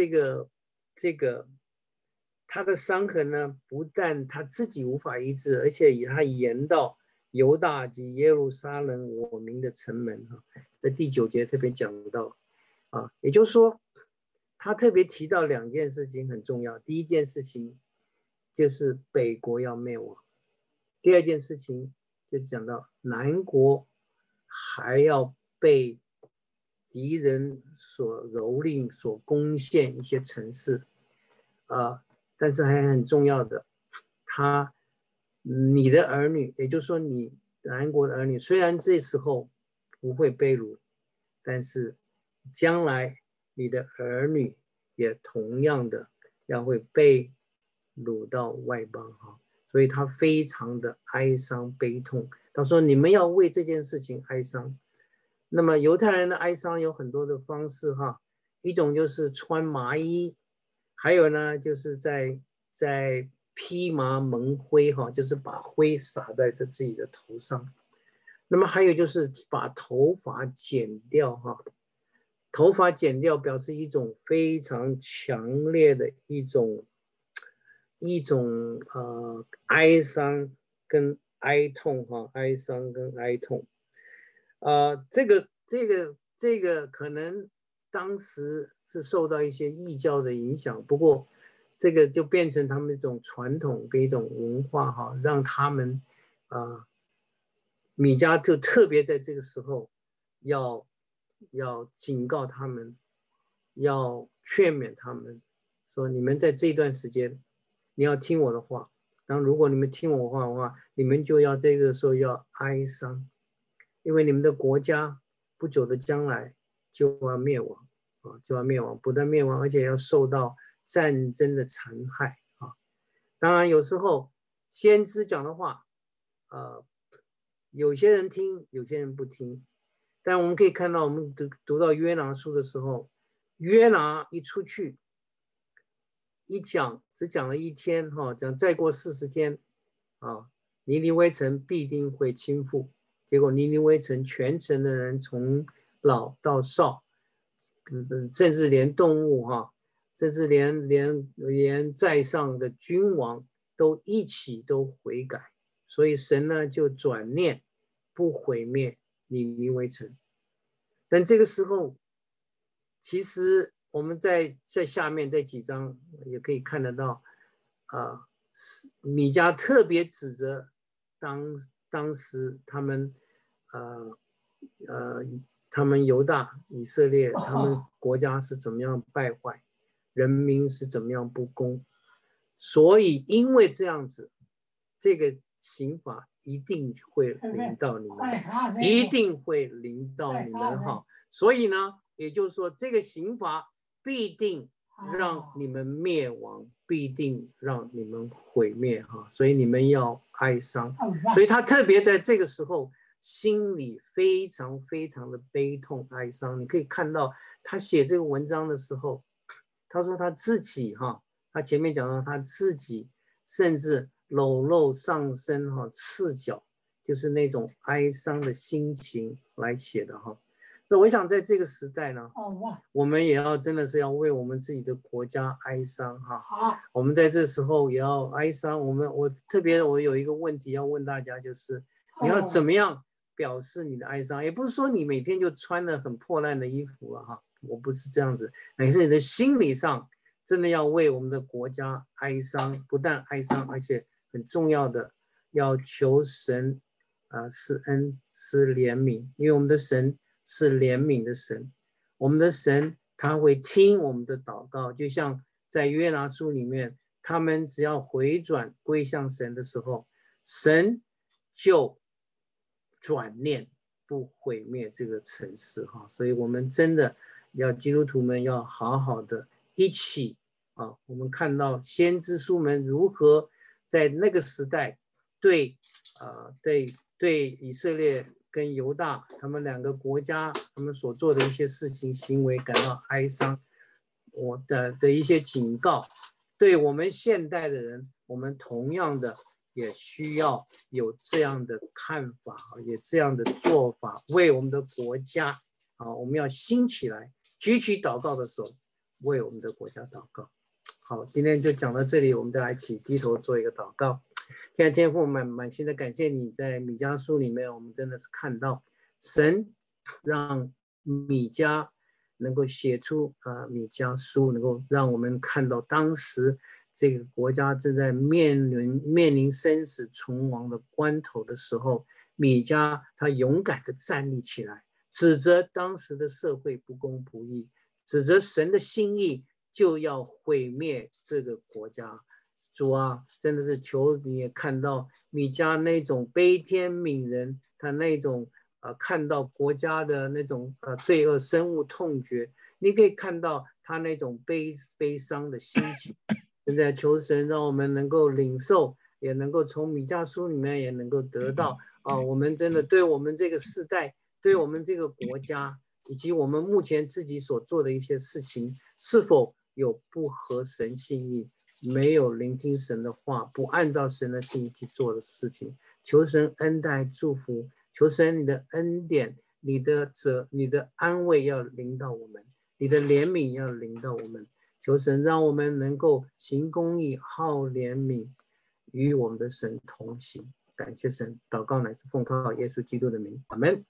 他的伤痕呢，不但他自己无法医治，而且他延到犹大及耶路撒冷我民的城门哈。在第9节特别讲到啊，也就是说，他特别提到2件事情很重要。第一件事情就是北国要灭亡，第二件事情就是讲到南国还要被敌人所蹂躏、所攻陷一些城市但是还很重要的，你的儿女，也就是说你南国的儿女，虽然这时候不会被掳，但是将来你的儿女也同样的要会被掳到外邦哈，所以他非常的哀伤悲痛。他说你们要为这件事情哀伤。那么犹太人的哀伤有很多的方式哈，一种就是穿麻衣，还有呢就是在披麻蒙灰哈，就是把灰撒在自己的头上。那么还有就是把头发剪掉哈，头发剪掉表示一种非常强烈的一种哀伤跟哀痛哈，哀伤跟哀痛。这个可能当时是受到一些异教的影响，不过这个就变成他们一种传统跟一种文化哈，让他们米迦就特别在这个时候要警告他们，要劝勉他们，说你们在这段时间你要听我的话。如果你们听我话的话，你们就要这个时候要哀伤，因为你们的国家不久的将来就要灭亡就要灭亡，不但灭亡，而且要受到战争的残害当然有时候先知讲的话有些人听，有些人不听。但我们可以看到，我们读到约拿书的时候，约拿一出去一讲，只讲了1天讲再过40天尼尼微城必定会倾覆。结果尼尼微城全城的人从老到少，甚至连动物甚至连在上的君王都一起都悔改。所以神呢就转念不毁灭尼尼微城。但这个时候，其实我们在下面这几章也可以看得到米迦特别指责当时他们犹大以色列他们国家是怎么样败坏，人民是怎么样不公。所以因为这样子，这个刑罚一定会临到你们，一定会临到你们所以呢，也就是说这个刑罚必定让你们灭亡，必定让你们毁灭所以你们要哀伤。所以他特别在这个时候心里非常非常的悲痛哀伤。你可以看到他写这个文章的时候，他说他自己他前面讲到他自己甚至裸露上身赤脚，就是那种哀伤的心情来写的所以我想在这个时代呢，我们也要真的是要为我们自己的国家哀伤我们在这时候也要哀伤。我有一个问题要问大家，就是你要怎么样表示你的哀伤？也不是说你每天就穿了很破烂的衣服了我不是这样子，乃是你的心理上真的要为我们的国家哀伤，不但哀伤，而且很重要的要求神施恩施怜悯，因为我们的神是怜悯的神，我们的神他会听我们的祷告。就像在约拿书里面，他们只要回转归向神的时候，神就转念不毁灭这个城市所以我们真的基督徒们要好好的一起我们看到先知书们如何在那个时代对以色列跟犹大他们2个国家他们所做的一些事情行为感到哀伤，的一些警告， 对我们现代的人，我们同样的也需要有这样的看法，也这样的做法，为我们的国家我们要兴起来，举起祷告的手，为我们的国家祷告。好，今天就讲到这里，我们再来一起低头做一个祷告。现在天父满心的感谢你，在米迦书里面，我们真的是看到神让米迦能够写出米迦书，能够让我们看到当时这个国家正在面临生死存亡的关头的时候，米迦他勇敢的站立起来，指责当时的社会不公不义，指责神的心意就要毁灭这个国家。主啊，真的是求你也看到米迦那种悲天悯人，他那种看到国家的那种罪恶深恶痛绝，你可以看到他那种悲伤的心情。现在求神让我们能够领受，也能够从米迦书里面也能够得到我们真的对我们这个世代，对我们这个国家，以及我们目前自己所做的一些事情，是否有不合神心意，没有聆听神的话，不按照神的心意去做的事情。求神恩待祝福，求神你的恩典，你的安慰要临到我们，你的怜悯要临到我们。求神让我们能够行公义，好怜悯，与我们的神同行。感谢神，祷告乃是奉靠耶稣基督的名，阿们。